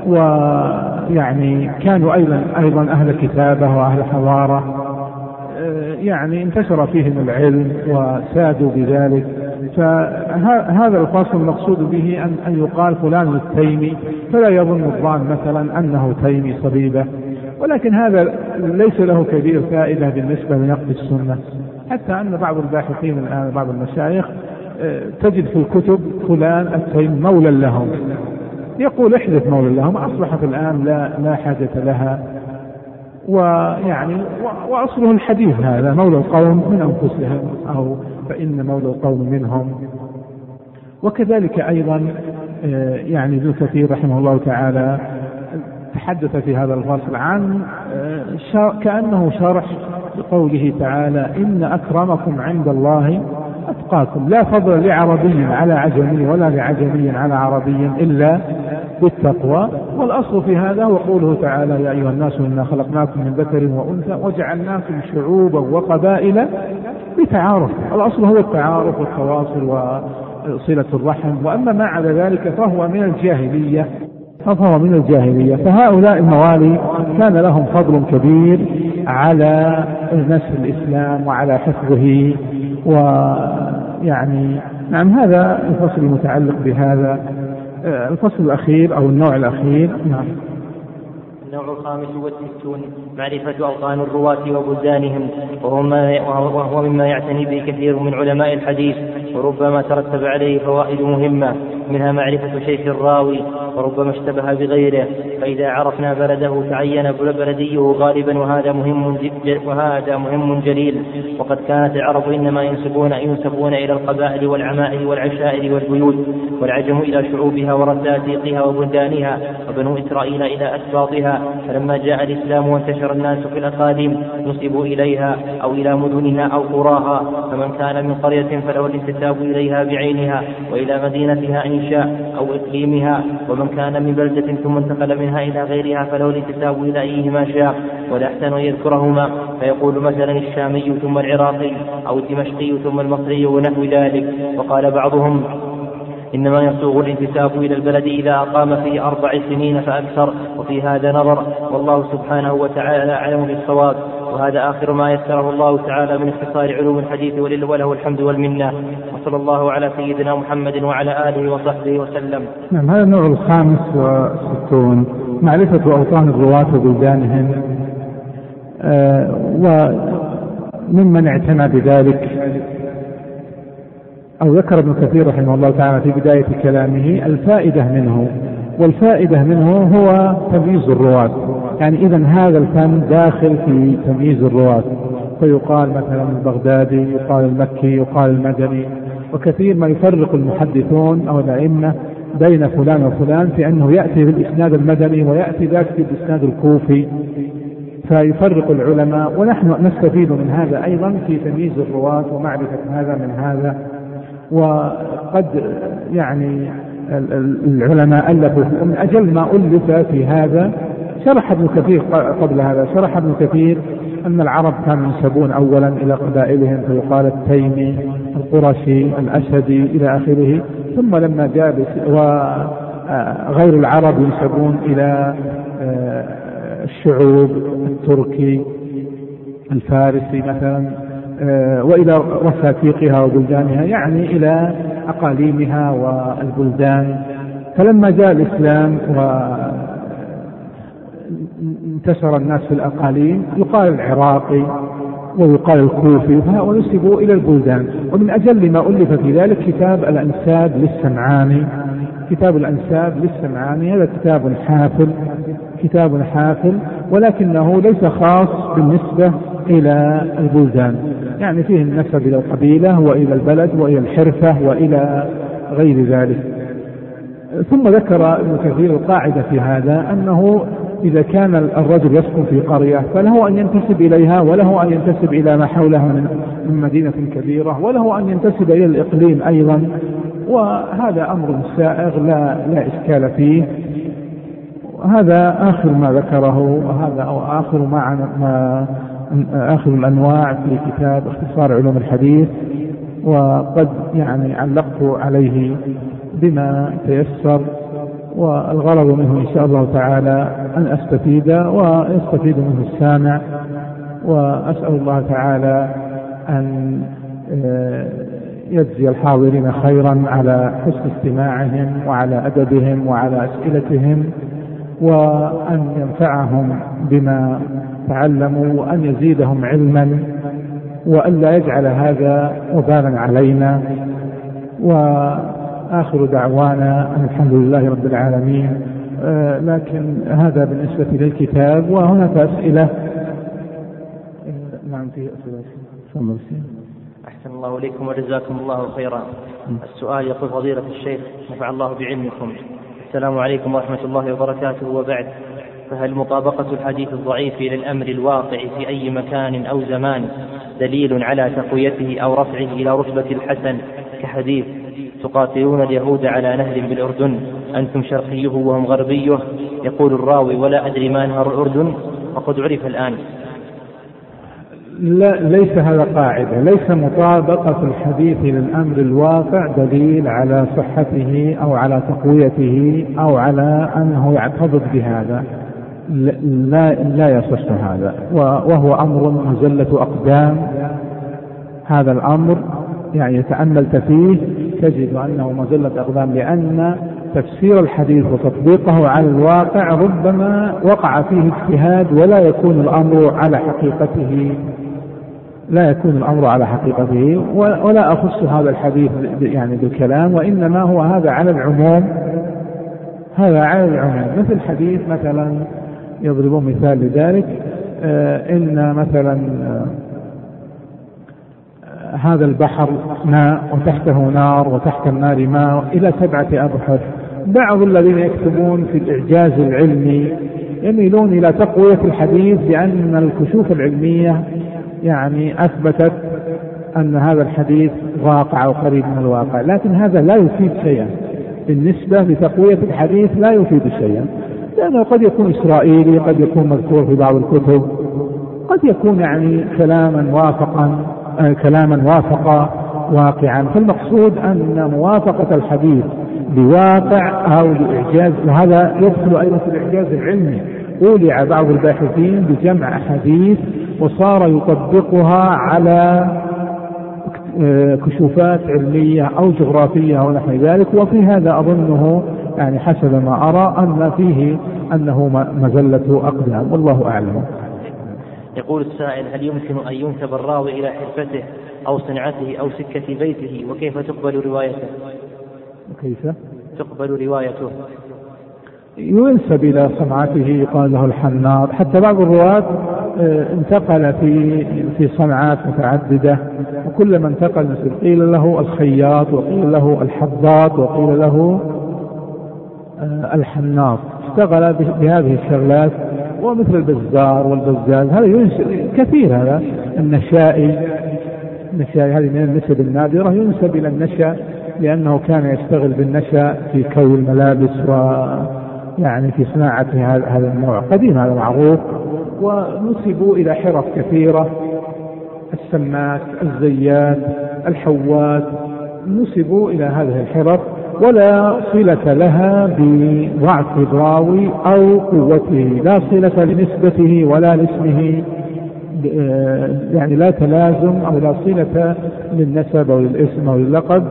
ويعني كانوا أيضا أيضا أهل كتابة وأهل حضارة، يعني انتشر فيهم العلم وسادوا بذلك. فهذا الفصل المقصود به أن أن يقال فلان التيمي، فلا يظن الظان مثلا أنه تيمي صبيبة، ولكن هذا ليس له كبير فائدة بالنسبة لنقد السنة، حتى أن بعض الباحثين الآن بعض المشايخ تجد في الكتب فلان التيمي مولى لهم، يقول احدث مولى لهم، أصبحت الآن لا لا حاجة لها. ويعني وأصله الحديث هذا مولى القوم من أنفسهم أو فإن مولى القوم منهم. وكذلك أيضا يعني ابن كثير رحمه الله تعالى تحدث في هذا الفصل عن كأنه شرح لقوله تعالى إن أكرمكم عند الله أتقاكم، لا فضل لعربي على عجمي ولا لعجمي على عربي إلا بالتقوى. والأصل في هذا هو قوله تعالى يا أيها الناس إنا خلقناكم من ذكر وأنثى وجعلناكم شعوبا وقبائل لتعارف. الأصل هو التعارف والتواصل وصلة الرحم، وأما ما عدا ذلك فهو من الجاهلية فهو من الجاهلية. فهؤلاء الموالي كان لهم فضل كبير على نشر الإسلام وعلى حفظه. ويعني نعم هذا الفصل المتعلق بهذا. الفصل الأخير أو النوع الأخير نعم. النوع الخامس والستون معرفة أوطان الرواة وبلدانهم، وهو مما يعتني به كثير من علماء الحديث، وربما ترتب عليه فوائد مهمة، منها معرفة شيخ الراوي وربما اشتبه بغيره، فإذا عرفنا بلده تعين بلديه غالبا، وهذا مهم وهذا مهم جليل. وقد كانت العرب إنما ينسبون ينسبون إلى القبائل والعمائل والعشائر والبيوت، والعجم إلى شعوبها ورساتيقها وبلدانها، وبنو إسرائيل إلى أسباطها. فلما جاء الإسلام وانتشر الناس في الأقاليم نسبوا إليها أو إلى مدنها أو قراها، فمن كان من قرية فله الانتساب إليها بعينها، وإلى مدينتها إن شاء أو إقليمها، ومن كان من بلدة ثم انتقل منها إلى غيرها فله الانتساب إلى أيهما شاء. والأحسن أن يذكرهما فيقول مثلا الشامي ثم العراقي أو الدمشقي ثم المصري ونحو ذلك. وقال بعضهم إنما يصوغ الانتساب إلى البلد إذا أقام فيه أربع سنين فأكثر، وفي هذا نظر، والله سبحانه وتعالى أعلم بالصواب. وهذا آخر ما يسره الله تعالى من اختصار علوم الحديث، وله الحمد والمنة، وصلى الله على سيدنا محمد وعلى آله وصحبه وسلم. نعم هذا النوع الخامس والستون معرفة أوطان الرواة وبلدانهم. آه وممن اعتنى بذلك أو ذكر ابن كثير رحمه الله تعالى في بداية كلامه الفائدة منه، والفائدة منه هو تمييز الرواة. يعني إذن هذا الفن داخل في تمييز الرواة، فيقال مثلا البغدادي، يقال المكي، يقال المدني. وكثير ما يفرق المحدثون أو الأئمة بين فلان وفلان في أنه يأتي بالإسناد المدني ويأتي ذاك بالإسناد الكوفي، فيفرق العلماء. ونحن نستفيد من هذا أيضا في تمييز الرواة ومعرفة هذا من هذا. وقد يعني العلماء ألفوا من أجل ما ألف في هذا. شرح ابن كثير قبل هذا شرح ابن كثير أن العرب كانوا ينسبون أولا إلى قبائلهم، فيقال التيمي، القرشي، الأسدي إلى آخره. ثم لما جاء وغير العرب ينسبون إلى الشعوب، التركي، الفارسي مثلا، وإلى رساتيقها وبلدانها، يعني إلى أقاليمها والبلدان. فلما جاء الإسلام وانتشر الناس في الأقاليم يقال العراقي ويقال الكوفي، ونسبوا إلى البلدان. ومن أجل ما ألف في ذلك كتاب الأنساب للسمعاني. كتاب الأنساب للسمعاني هذا كتاب حافل كتاب حافل ولكنه ليس خاص بالنسبة إلى البلدان، يعني فيه النسب إلى القبيلة وإلى البلد وإلى الحرفة وإلى غير ذلك. ثم ذكر ابن كثير القاعدة في هذا أنه إذا كان الرجل يسكن في قرية فله أن ينتسب إليها، وله أن ينتسب إلى ما حولها من مدينة كبيرة، وله أن ينتسب إلى الإقليم أيضا. وهذا أمر سائغ لا, لا إشكال فيه. هذا آخر ما ذكره، وهذا أو آخر ما, ما آخر الأنواع في كتاب اختصار علوم الحديث. وقد يعني علقت عليه بما تيسر، والغرض منه إن شاء الله تعالى أن أستفيد ويستفيد منه السامع. وأسأل الله تعالى أن يجزي الحاضرين خيرا على حسن استماعهم وعلى أدبهم وعلى أسئلتهم، وأن ينفعهم بما تعلموا، وأن يزيدهم علما، وأن لا يجعل هذا وبالا علينا. وآخر دعوانا أن الحمد لله رب العالمين، آه لكن هذا بالنسبة للكتاب. وهناك أسئلة. آه نعم في أسئلة. أحسن الله إليكم وجزاكم الله خيرا. السؤال يقول فضيلة الشيخ نفع الله بعلمكم: السلام عليكم ورحمة الله وبركاته، وبعد، فهل مطابقة الحديث الضعيف للأمر الواقع في أي مكان أو زمان دليل على تقويته أو رفعه إلى رتبة الحسن، كحديث تقاتلون اليهود على نهر بالأردن أنتم شرقيه وهم غربيه، يقول الراوي ولا أدري ما نهر الأردن وقد عرف الآن؟ لا، ليس هذا قاعدة. ليس مطابقة الحديث للأمر الواقع دليل على صحته أو على تقويته أو على أنه يعتضد بهذا. لا, لا يصح هذا، وهو أمر مزلة أقدام. هذا الأمر يعني تأملت فيه تجد أنه مزلة أقدام، لأن تفسير الحديث وتطبيقه على الواقع ربما وقع فيه اجتهاد ولا يكون الأمر على حقيقته لا يكون الأمر على حقيقته ولا أخص هذا الحديث يعني بالكلام، وإنما هو هذا على العموم. هذا على العموم، مثل حديث مثلا يضربون مثال لذلك: آه إن مثلا آه هذا البحر ماء وتحته نار وتحت النار ماء إلى سبعة أبحر. بعض الذين يكتبون في الإعجاز العلمي يميلون إلى تقوية الحديث بأن الكشوف العلمية يعني أثبتت أن هذا الحديث واقع أو قريب من الواقع، لكن هذا لا يفيد شيئا بالنسبة لتقوية الحديث، لا يفيد شيئا، لأنه قد يكون إسرائيلي، قد يكون مذكور في بعض الكتب، قد يكون يعني كلاما وافقا آه كلاما وافق واقعا. فالمقصود أن موافقة الحديث بواقع أو لإعجاز، وهذا يدخل أيضا في الإعجاز العلمي. أولع بعض الباحثين بجمع أحاديث وصار يطبقها على كشوفات علمية أو جغرافية أو نحو ذلك، وفي هذا أظنه يعني حسب ما أرى أن فيه أنه مزلة أقدام، والله أعلم. يقول السائل: هل يمكن أن ينسب الراوي إلى حرفته أو صنعته أو سكة بيته، وكيف تقبل روايته؟ كيف تقبل روايته؟ ينسب إلى صنعته، يقال له الحناط. حتى بعض الرواة انتقل في في صنعات متعددة، وكلما انتقل مثل قيل له الخياط وقيل له الحضاط وقيل له الحناط، اشتغل بهذه الشغلات. ومثل البزار والبزاز هذا ينسب كثير. هذا النشائي النشائي هذه من النسب النادرة، ينسب إلى النشا لأنه كان يشتغل بالنشا في كوي الملابس ويعني في صناعة هذا النوع قديم، هذا معروف. ونسبوا إلى حرف كثيرة: السماك، الزيات، الحوات، نسبوا إلى هذه الحرف، ولا صلة لها بضعف الراوي أو قوته، لا صلة لنسبته ولا لاسمه، يعني لا تلازم أو لا صلة للنسب أو للاسم أو للقب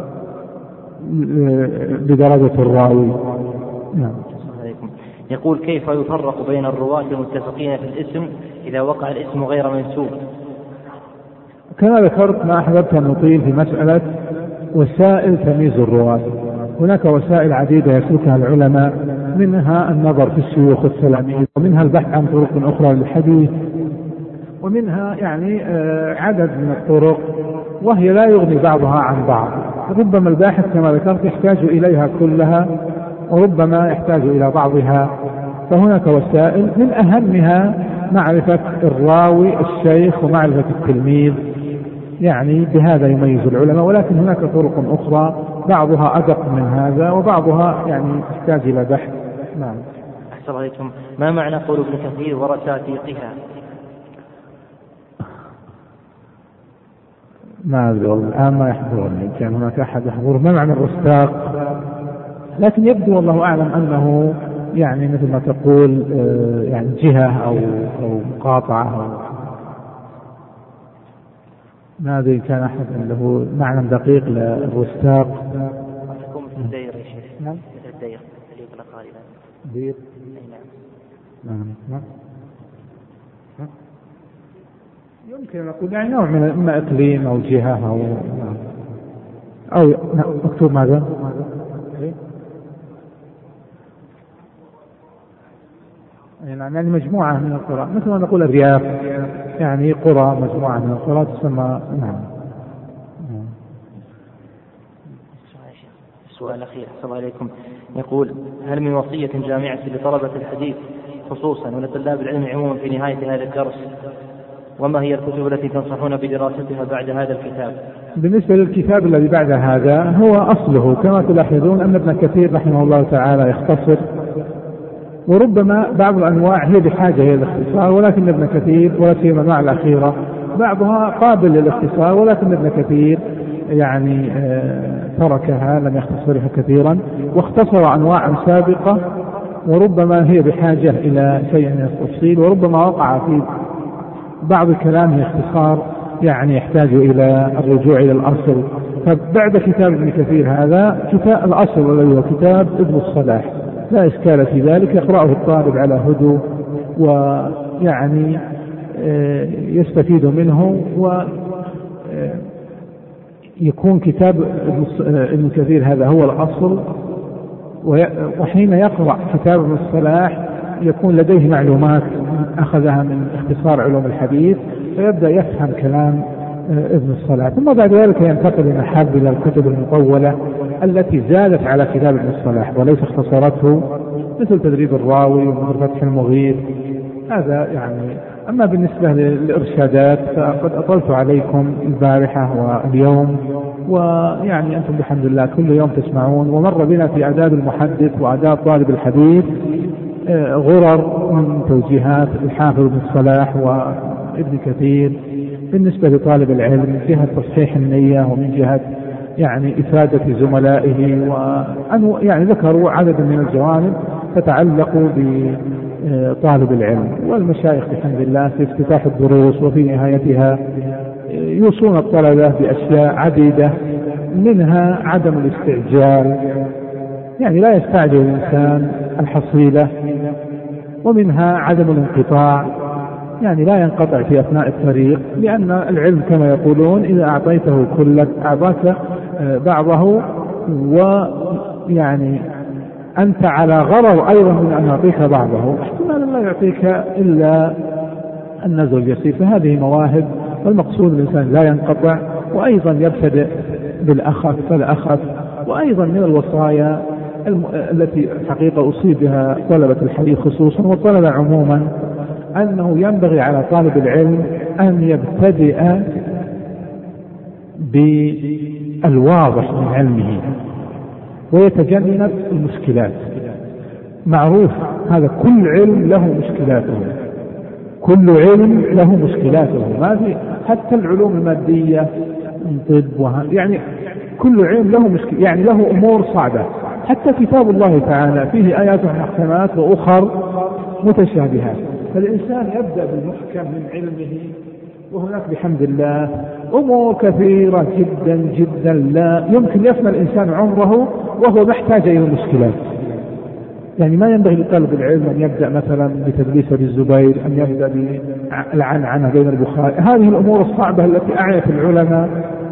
بدرجة الراوي. نعم. يقول: كيف يفرق بين الرواة المتفقين في الاسم إذا وقع الاسم غير منسوب؟ كما ذكرت ما أحببت أن نطيل في مسألة وسائل تمييز الرواة. هناك وسائل عديدة يسلكها العلماء، منها النظر في الشيوخ والتلاميذ، ومنها البحث عن طرق أخرى للحديث، ومنها يعني عدد من الطرق، وهي لا يغني بعضها عن بعض. ربما الباحث كما ذكرت يحتاج إليها كلها، وربما يحتاج إلى بعضها. فهناك وسائل من أهمها معرفة الراوي الشيخ ومعرفة التلميذ، يعني بهذا يميز العلماء. ولكن هناك طرق أخرى بعضها أدق من هذا وبعضها يعني تحتاج إلى بحث. نعم. أحسن عليكم. ما معنى قول ابن كثير ورساتيقها؟ ما أدري والله الآن ما يحضرني، كان هناك أحد يحضر. ما معنى الرستاق؟ لكن يبدو والله أعلم أنه يعني مثل ما تقول يعني جهة أو أو مقاطعة أو ما أدري، كان أحد له معنى دقيق للرستاق. تكون مثل الدير يا شيخ. نعم. مثل الدير اللي يطلق غالبا. دير. أي نعم. نعم. نعم. يمكن أن نقول يعني نوع من إما إقليم أو جهة أو أو مكتوب ماذا؟ نعم يعني مجموعة من القرى، مثل ما نقول الرياض يعني قرى مجموعة من القرى تسمى. نعم. السؤال الأخير صلى الله عليكم يقول: هل من وصية جامعة لطلبة الحديث خصوصا ولطلاب العلم عموما في نهاية هذا الدرس؟ وما هي الكتب التي تنصحون بدراستها بعد هذا الكتاب؟ بالنسبة للكتاب الذي بعد هذا هو أصله كما تلاحظون أن ابن كثير رحمه الله تعالى يختصر، وربما بعض الأنواع هي بحاجة إلى الاختصار، ولكن ابن كثير ولا سيما الأنواع الأخيرة بعضها قابل للاختصار، ولكن ابن كثير يعني تركها لم يختصرها كثيرا واختصر أنواعا سابقة، وربما هي بحاجة إلى شيء من التفصيل، وربما وقع في بعض كلامه اختصار يعني يحتاج إلى الرجوع إلى الأصل. فبعد كتاب ابن كثير هذا كتاب الأصل الذي هو كتاب ابن الصلاح لا إشكال في ذلك، يقرأه الطالب على هدوء ويعني يستفيد منه، ويكون كتاب ابن كثير هذا هو الأصل. وحين يقرأ كتاب ابن الصلاح يكون لديه معلومات أخذها من اختصار علوم الحديث، فيبدأ يفهم كلام ابن الصلاح، ثم بعد ذلك ينتقل من حب إلى الكتب المطولة التي زادت على كتاب ابن الصلاح وليس اختصرته، مثل تدريب الراوي ومنظر فتح المغيث هذا يعني. أما بالنسبة للإرشادات فقد أطلت عليكم البارحة واليوم، ويعني أنتم بحمد الله كل يوم تسمعون، ومر بنا في آداب المحدث وآداب طالب الحديث غرر من توجيهات الحافظ ابن الصلاح وابن كثير بالنسبة لطالب العلم من جهة تصحيح النية ومن جهة يعني إفادة زملائه، وأنه يعني ذكروا عددا من الجوانب تتعلق بطالب العلم. والمشايخ بحمد الله في افتتاح الدروس وفي نهايتها يوصون الطلبة بأشياء عديدة، منها عدم الاستعجال، يعني لا يستعجل الإنسان الحصيلة، ومنها عدم الانقطاع، يعني لا ينقطع في أثناء الطريق، لأن العلم كما يقولون إذا أعطيته كلك أعطاك بعضه، ويعني أنت على غرض أيضا من أن يعطيك بعضه، احتمال لا يعطيك إلا النزل اليسير. فهذه مواهب، والمقصود الإنسان لا ينقطع، وأيضا يبتدئ بالأخف فالأخف. وأيضا من الوصايا التي حقيقة أصيب بها طلبة الحديث خصوصا والطلبة عموما، أنه ينبغي على طالب العلم أن يبتدئ بالواضح من علمه ويتجنب المشكلات. معروف هذا، كل علم له مشكلاته، كل علم له مشكلاته، ما في حتى العلوم المادية من طب يعني كل علم له مشكلة، يعني له أمور صعبة. حتى كتاب الله تعالى فيه آيات محكمات وأخر متشابهات، فالإنسان يبدأ بالمحكم من علمه، وهناك بحمد الله أمور كثيرة جدا جدا لا يمكن يفنى الإنسان عمره وهو محتاج إلى المشكلات. يعني ما ينبغي لطالب العلم أن يبدأ مثلا بتدليس أبي الزبير، أن يبدأ بالعنعنة بين البخاري، هذه الأمور الصعبة التي أعيت العلماء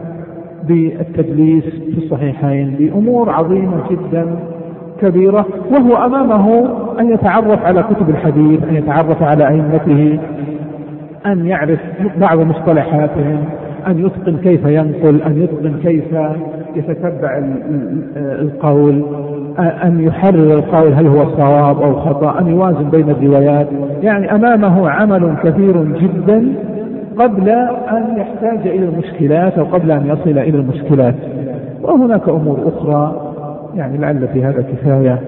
بالتدليس في الصحيحين بأمور عظيمة جدا كبيرة، وهو أمامه أن يتعرف على كتب الحديث، أن يتعرف على أئمته، أن يعرف بعض مصطلحاتهم، أن يتقن كيف ينقل، أن يتقن كيف يتتبع القول، أن يحرر القول هل هو صواب أو خطأ، أن يوازن بين الروايات. يعني أمامه عمل كثير جدا قبل أن يحتاج إلى المشكلات أو قبل أن يصل إلى المشكلات. وهناك أمور أخرى يعني لعل في هذا كفاية.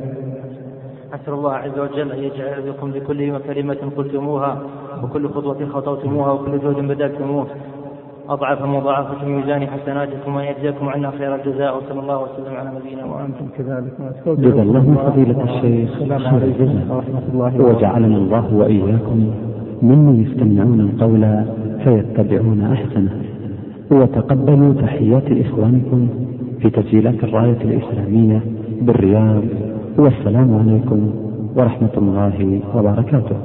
أسأل الله عز وجل أن يجعل لكم لكل كلمة قلتموها وكل خطوة خطوتموها وكل جهد بذلتموه أضعف مضاعفة في ميزان حسناتكم وأن يجزاكم عنا خير الجزاء، وصلى الله وسلم على نبينا وأنتم كذلك. جزا الله فضيلة الشيخ خير الجزاء ورحمة الله وجعلنا الله وإياكم ممن يستمعون القول فيتبعون أحسنه. وتقبلوا تحيات إخوانكم في تسجيلات الراية الإسلامية بالرياض، والسلام عليكم ورحمة الله وبركاته.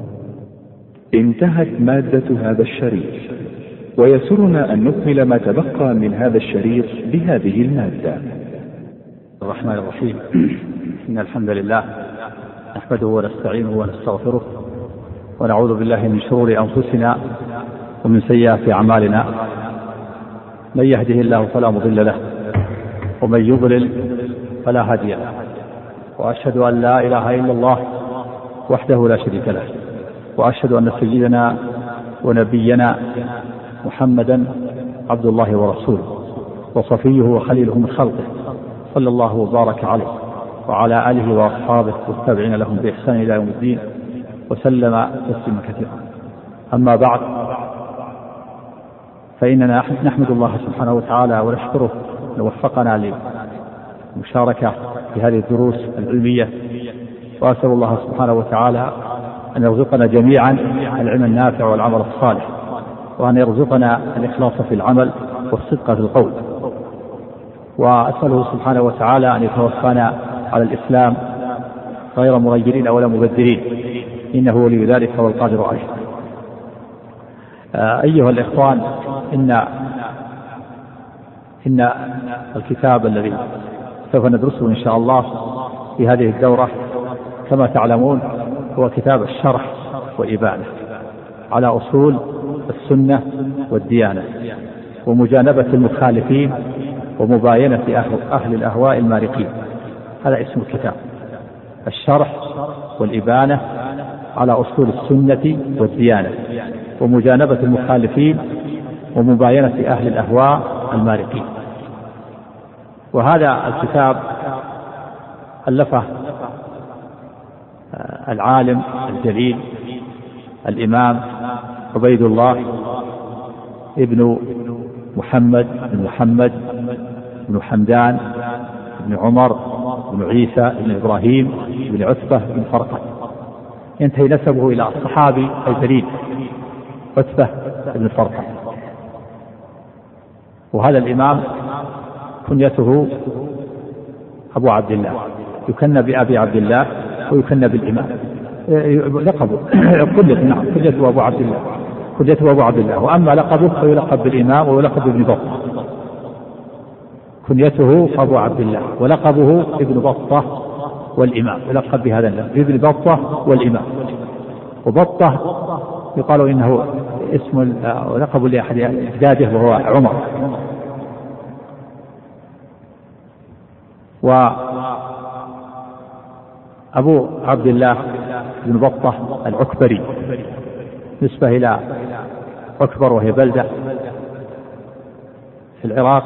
انتهت مادة هذا الشريط، ويسرنا أن نكمل ما تبقى من هذا الشريط بهذه المادة. الرحمن الرحيم. إن الحمد لله نحمده ونستعينه ونستغفره ونعوذ بالله من شرور أنفسنا ومن سيئات أعمالنا. من يهده الله فلا مضل له ومن يضلل فلا هادي له، وأشهد أن لا إله إلا الله وحده لا شريك له، وأشهد أن سيدنا ونبينا محمدا عبد الله ورسوله وصفيه وخليله من خلقه، صلى الله وبارك عليه وعلى آله وأصحابه والتابعين لهم بإحسان إلى يوم الدين وسلم تسليما كثيرا. أما بعد، فإننا نحمد الله سبحانه وتعالى ونشكره أن وفقنا للمشاركة في هذه الدروس العلمية، وأسأل الله سبحانه وتعالى أن يرزقنا جميعا العلم النافع والعمل الصالح، وأن يرزقنا الإخلاص في العمل والصدق في القول، وأسأله سبحانه وتعالى أن يتوفانا على الإسلام غير مغيرين ولا مبدلين، إنه ولي ذلك والقادر عليه. آه أيها الإخوان، إن إن الكتاب الذي سوف ندرسه إن شاء الله في هذه الدورة كما تعلمون هو كتاب الشرح والإبانة على أصول السنة والديانة، ومجانبة المخالفين ومباينة أهل الأهواء المارقين. هذا اسم الكتاب، الشرح والإبانة على أصول السنة والديانة، ومجانبة المخالفين ومباينة أهل الأهواء المارقين. وهذا الكتاب ألفه العالم الجليل الإمام عبيد الله ابن محمد بن محمد بن حمدان بن عمر بن عيسى بن إبراهيم بن عتبة بن فرقد، ينتهي نسبه إلى الصحابي الجليل عتبة بن فرقد. وهذا الإمام كنيته أبو عبد الله، يكنى بأبي عبد الله ويكنى بالإمام، لقبه كنيته نعم كنيته أبو عبد الله كنيته أبو عبد الله وأما لقبه فيلقب بالإمام ويلقب بابن بطة. كنيته أبو عبد الله ولقبه ابن بطة والإمام، يلقب بهذا اللقب ابن بطة والإمام. وبطة يقال إنه اسم لقب لأحد أجداده وهو عمر. وأبو عبد الله بن بطة العكبري نسبة إلى عكبر، وهي بلدة في العراق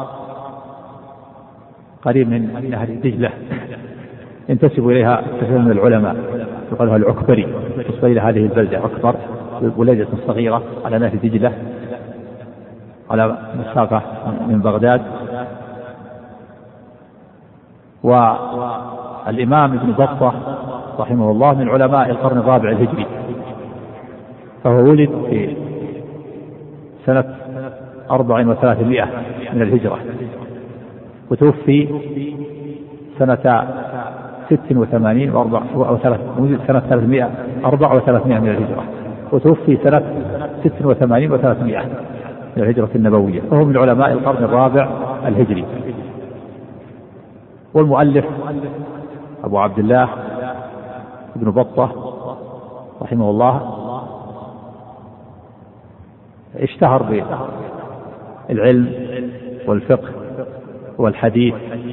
قريب من نهر دجلة، ينتسب إليها كثير من العلماء، يقالها العكبري، نسبة إلى هذه البلدة عكبر، ولاية صغيرة على نهر دجلة على مسافة من بغداد. والإمام ابن بطة رحمه الله من علماء القرن الرابع الهجري، فهو ولد في سنة أربع وثلاثمائة من الهجرة، وتوفي سنة ست وثمانين وأربع سنة ثلاثمائة أربع وثلاثمائة من الهجرة، وتوفي سنة ست وثمانين وثلاثمائة من الهجرة النبوية، وهو من علماء القرن الرابع الهجري. والمؤلف أبو عبد الله ابن بطة رحمه الله اشتهر بالعلم والفقه والحديث،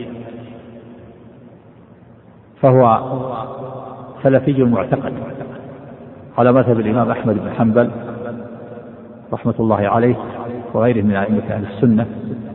فهو سلفي معتقد على مذهب الإمام أحمد بن حنبل رحمة الله عليه وغيره من أئمة أهل السنة،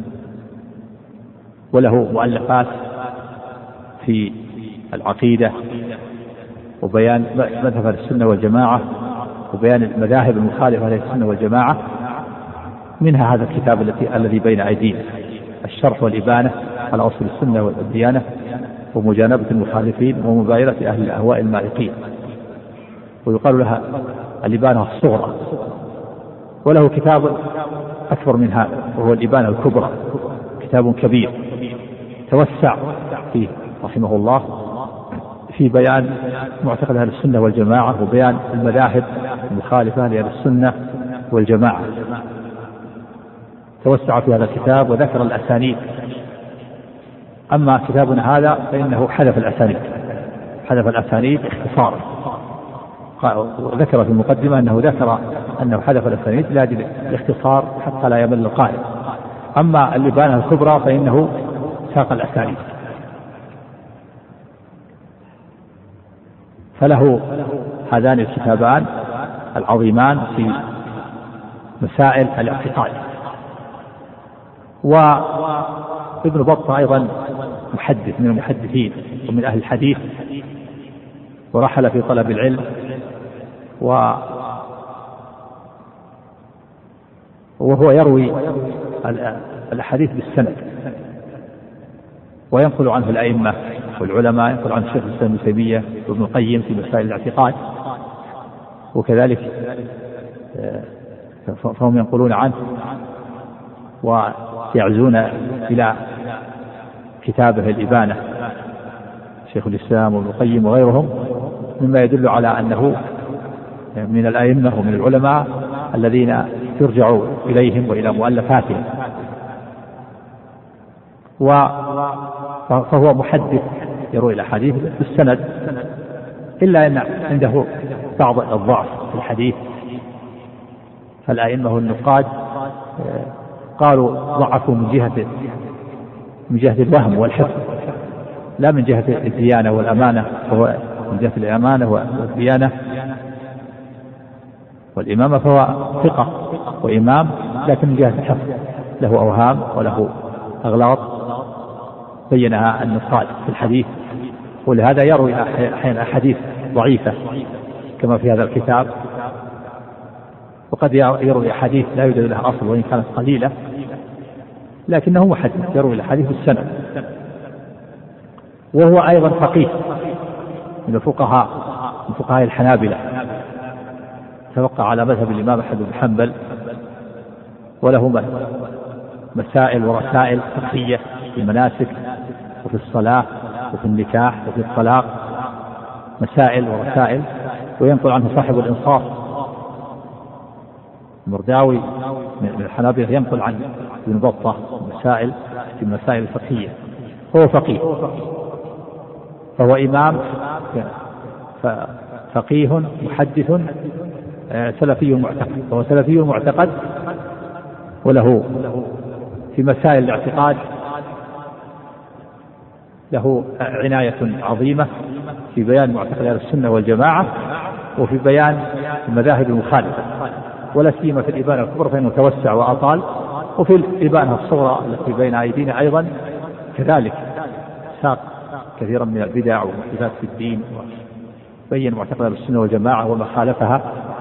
وله مؤلفات في العقيدة وبيان مذهب السنة والجماعة وبيان المذاهب المخالفة للسنة والجماعة، منها هذا الكتاب الذي الذي بين أيدينا، الشرح والإبانة على أصل السنة والديانة، ومجانبة المخالفين ومباينة أهل الأهواء المارقين، ويقال لها الإبانة الصغرى. وله كتاب أكبر من هذا وهو الإبانة الكبرى، كتاب كبير توسع فيه رحمه الله في بيان معتقد أهل السنة والجماعة وبيان المذاهب المخالفة لأهل السنة والجماعة. توسع في هذا الكتاب وذكر الأسانيد. أما كتابنا هذا فإنه حذف الأسانيد، حذف الأسانيد اختصارا، وذكر في المقدمة أنه ذكر أنه حذف الأسانيد لأجل الاختصار حتى لا يمل القارئ. أما الإبانة الكبرى فإنه ساق الأسانيد. فله هذان الكتابان العظيمان في مسائل الاعتقاد. وابن بطة أيضا محدث من المحدثين ومن أهل الحديث، ورحل في طلب العلم، و وهو يروي الحديث بالسند، وينقل عنه الأئمة والعلماء، ينقل عن الشيخ الإسلام ابن تيمية وابن القيم في مسائل الاعتقاد، وكذلك فهم ينقلون عنه ويعزون إلى كتابه الإبانة شيخ الإسلام وابن القيم وغيرهم، مما يدل على أنه من الأئمة ومن العلماء الذين يرجع إليهم وإلى مؤلفاتهم. فهو محدث يروي الأحاديث بالسند، إلا أن عنده بعض الضعف في الحديث، فالأئمة والنقاد قالوا ضعفوا من جهة من جهة الوهم والحفظ، لا من جهة الديانة والأمانة، وهو من جهة الأمانة والديانة والإمامة فهو ثقة وإمام، لكن من جهة الحفظ له أوهام وله أغلاط بينها النقاد في الحديث، ولهذا يروي أحيانا أحاديث ضعيفة كما في هذا الكتاب، وقد يروي أحاديث لا يوجد لها أصل وإن كانت قليلة، لكنه محدث يروي الحديث بالسند. وهو أيضا فقيه من الفقهاء من فقهاء الحنابلة، توقع على مذهب الإمام أحمد بن حنبل، وله مسائل ورسائل فقهية في المناسك وفي الصلاة وفي النكاح وفي الطلاق، مسائل ورسائل. وينقل عنه صاحب الإنصاف المرداوي من الحنابلة، ينقل عن ابن بطة مسائل في المسائل الفقهية. هو فقيه، فهو إمام فقيه محدث سلفي معتقد، فهو سلفي معتقد، وله في مسائل الاعتقاد له عناية عظيمة في بيان معتقد أهل السنة والجماعة، وفي بيان المذاهب المخالفة، ولا سيما في الإبانة الكبرى فإنه توسع وأطال، وفي الإبانة الصغرى التي بين أيدينا أيضا كذلك ساق كثيرا من البدع والمحدثات في الدين، وبين معتقد أهل السنة والجماعة وما خالفها.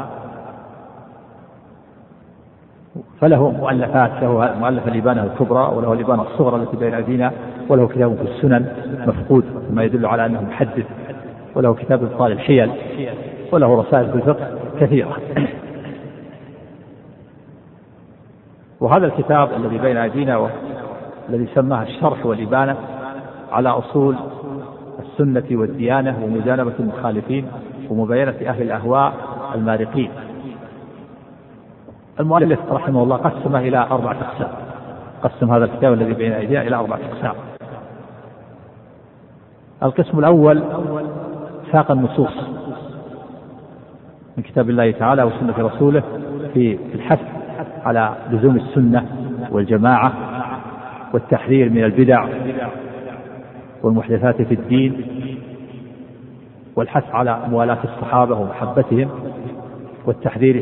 فله مؤلفات، له مؤلف الإبانة الكبرى، وله الإبانة الصغرى التي بين أيدينا، وله كتاب في السنن مفقود ما يدل على أنه محدث، وله كتاب إبطال الحيل، وله رسائل في الفقه كثيرة. وهذا الكتاب الذي بين أيدينا الذي سماه الشرح والإبانة على أصول السنة والديانة ومجانبة المخالفين ومباينة أهل الأهواء المارقين. المؤلف رحمه الله قسمه إلى أربعة أقسام، قسم هذا الكتاب الذي بين أيدينا إلى أربعة أقسام. القسم الأول ساق النصوص من كتاب الله تعالى وسنة رسوله في الحث على لزوم السنة والجماعة والتحذير من البدع والمحدثات في الدين، والحث على موالاة الصحابة ومحبتهم، والتحذير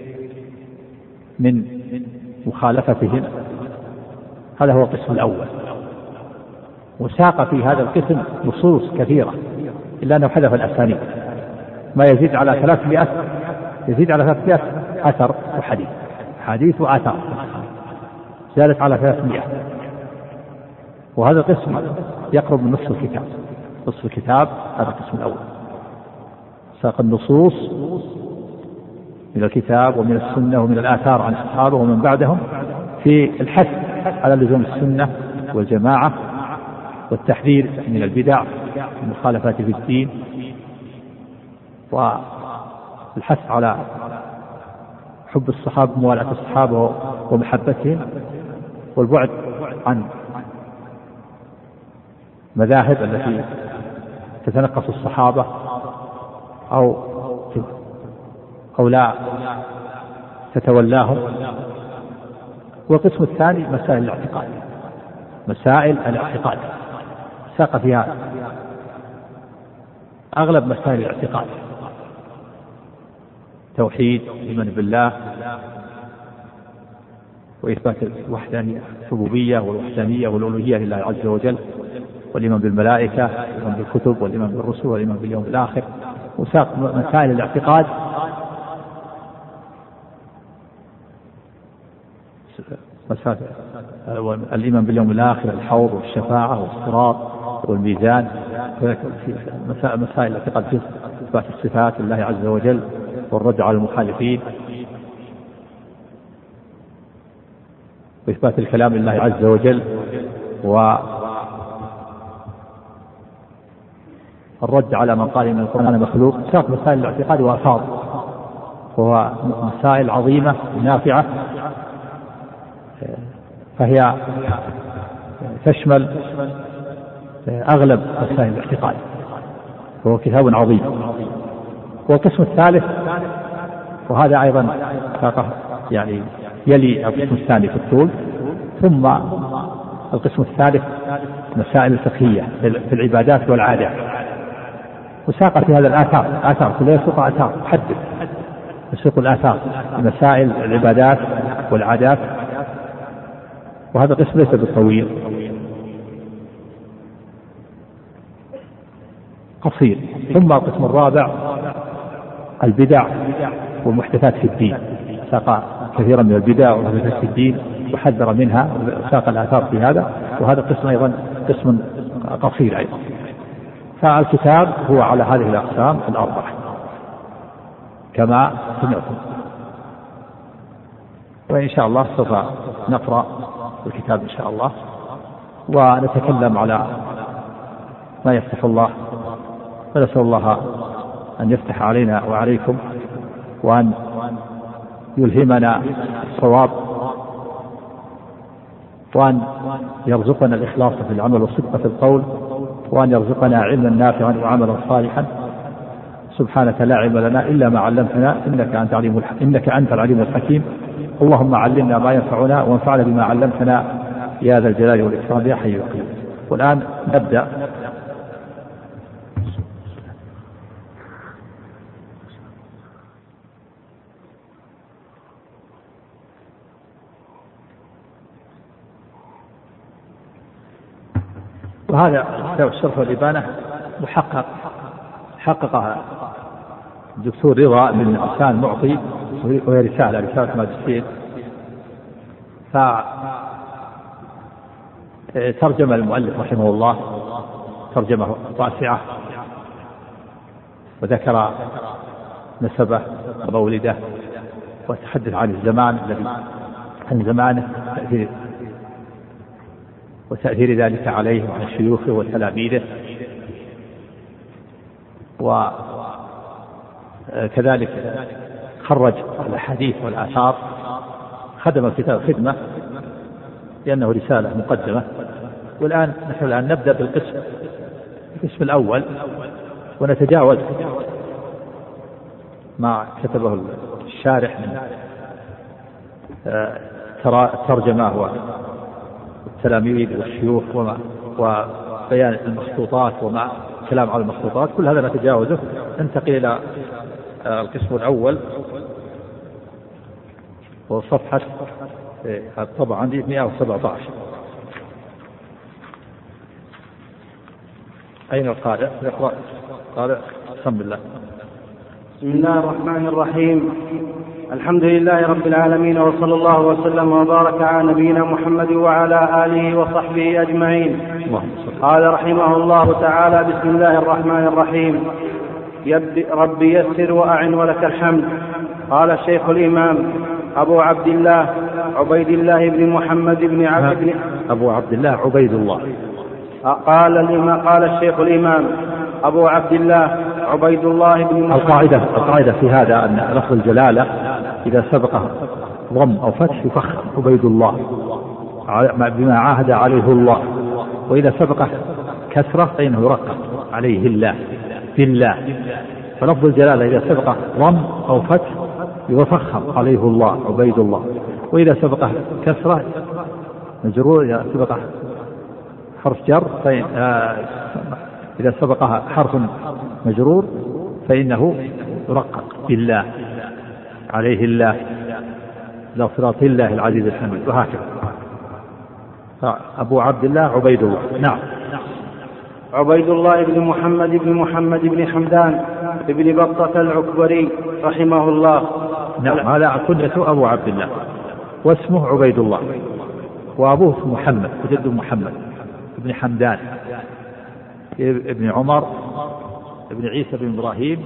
من مخالفتهم. هذا هو القسم الأول. وساق في هذا القسم نصوص كثيرة، إلا أنه حذف الأسانيد، ما يزيد على ثلاثمائة يزيد على ثلاثمائة أثر وحديث، حديث وآثار زادت على ثلاثمائة. وهذا القسم يقرب من نصف الكتاب، نصف الكتاب هذا القسم الأول. ساق النصوص من الكتاب ومن السنة ومن الآثار عن الصحابة ومن بعدهم في الحث على لزوم السنة والجماعة والتحذير من البدع والمخالفات في الدين، والحث على حب الصحابة وموالاة الصحابة ومحبتهم، والبعد عن مذاهب التي تتنقص الصحابة أو أو لا تتولاهم. والقسم الثاني مسائل الاعتقاد، مسائل الاعتقاد ساق فيها أغلب مسائل الاعتقاد، توحيد الإيمان بالله وإثبات الوحدانية الربوبية والوحدانية والألوهية لله عز وجل، والإيمان بالملائكة والإيمان بالكتب والإيمان بالرسل والإيمان باليوم الآخر. وساق مسائل الاعتقاد مسائل الإيمان باليوم الآخر، الحوض والشفاعة والصراط والميزان، مسائل الاعتقاد في إثبات الصفات لله عز وجل والرد على المخالفين، وإثبات الكلام لله عز وجل، والرد على من قال إن القرآن مخلوق. ساق مسائل الاعتقاد وأفاض، وهو مسائل عظيمة نافعة، فهي تشمل أغلب مسائل الاعتقاد، وهو كتاب عظيم. والقسم الثالث، وهذا أيضا يعني يلي القسم الثاني في الطول، ثم القسم الثالث مسائل الفقهية في العبادات والعادات، وساق في هذا الآثار آثار كلها يسوق آثار حدث يسوق الآثار مسائل العبادات والعادات، وهذا القسم ليس بالطويل، قصير. ثم القسم الرابع البدع والمحدثات في الدين، ساق كثيرا من البدع والمحدثات في الدين وحذر منها، وساق الآثار في هذا، وهذا القسم أيضا قسم قصير أيضا. فالكتاب هو على هذه الأقسام الأربعة كما سمعتم، وإن شاء الله سوف نقرأ الكتاب إن شاء الله، ونتكلم على ما يفتح الله، ونسأل الله أن يفتح علينا وعليكم، وأن يلهمنا الصواب، وأن يرزقنا الإخلاص في العمل والصدق في القول، وأن يرزقنا علما نافعا وعملا صالحا. سبحانك لا علم لنا إلا ما علمتنا إنك أنت عليم إنك أنت العليم الحكيم. اللهم علمنا ما ينفعنا وانفعنا بما علمتنا يا ذا الجلال والإكرام يا حي يا قيوم. والآن نبدأ. وهذا كتاب الشرح والإبانة محقق حققها الدكتور رضا بن حسان معطي، وهي رسالة رسالة ماجستير، فترجم المؤلف رحمه الله ترجمة واسعة، وذكر نسبه ومولده، وتحدث عن الزمان الذي عن زمانه تأثير وتأثير ذلك عليه وعن شيوخه وتلاميذه، وكذلك خرج الأحاديث والآثار، خدم الكتاب خدمة لأنه رسالة مقدمة. والآن نحن الآن نبدأ بالقسم القسم الأول، ونتجاوز ما كتبه الشارح من الترجمة والتلاميذ والشيوخ وما وبيان المخطوطات وما كلام على المخطوطات، كل هذا نتجاوزه. ننتقل إلى القسم الأول، وصفحة الطبعة عندي مئة وسبعة عشر. أين القارئ؟ يقرأ قارئ بسم الله. بسم الله الرحمن الرحيم. الحمد لله رب العالمين، وصلى الله وسلم وبارك على نبينا محمد وعلى آله وصحبه أجمعين. قال رحمه الله تعالى: بسم الله الرحمن الرحيم. رب يسر وأعن ولك الحمد. قال الشيخ الإمام أبو عبد الله عبيد الله بن محمد بن عبد بن أبو عبد الله عبيد الله. قال الإمام قال الشيخ الإمام أبو عبد الله عبيد الله بن محمد. القاعدة القاعدة في هذا أن لفظ الجلالة إذا سبقه ضم أو فتح يفخم عبيد الله بما عاهد عليه الله، وإذا سبقه كسرة فإنه يرقق عليه الله بالله. فلفظ الجلالة إذا سبقه ضم أو فتح يفخم عليه الله عبيد الله، وإذا سبقه كسرة مجرور، إذا سبقه حرف جر فإن آه إذا سبقها حرف مجرور فإنه يرقق بالله عليه الله إلى صراط الله العزيز الحميد، وهكذا. أبو عبد الله عبيد الله. نعم. عبيد الله بن محمد بن محمد بن حمدان بن بطة العكبري رحمه الله. نعم، هذا كنيته أبو عبد الله واسمه عبيد الله، وأبوه محمد وجده محمد بن حمدان ابن عمر ابن عيسى بن إبراهيم.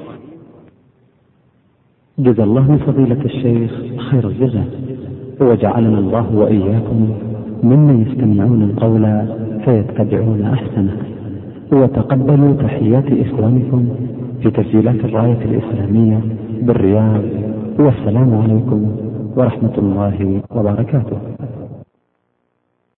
جزا الله فضيلة الشيخ خير الجزاء، وجعلنا الله وإياكم ممن يستمعون القول فيتبعون أحسنه. وتقبلوا تحيات إخوانكم في تسجيلات الراية الإسلامية بالرياض، والسلام عليكم ورحمة الله وبركاته.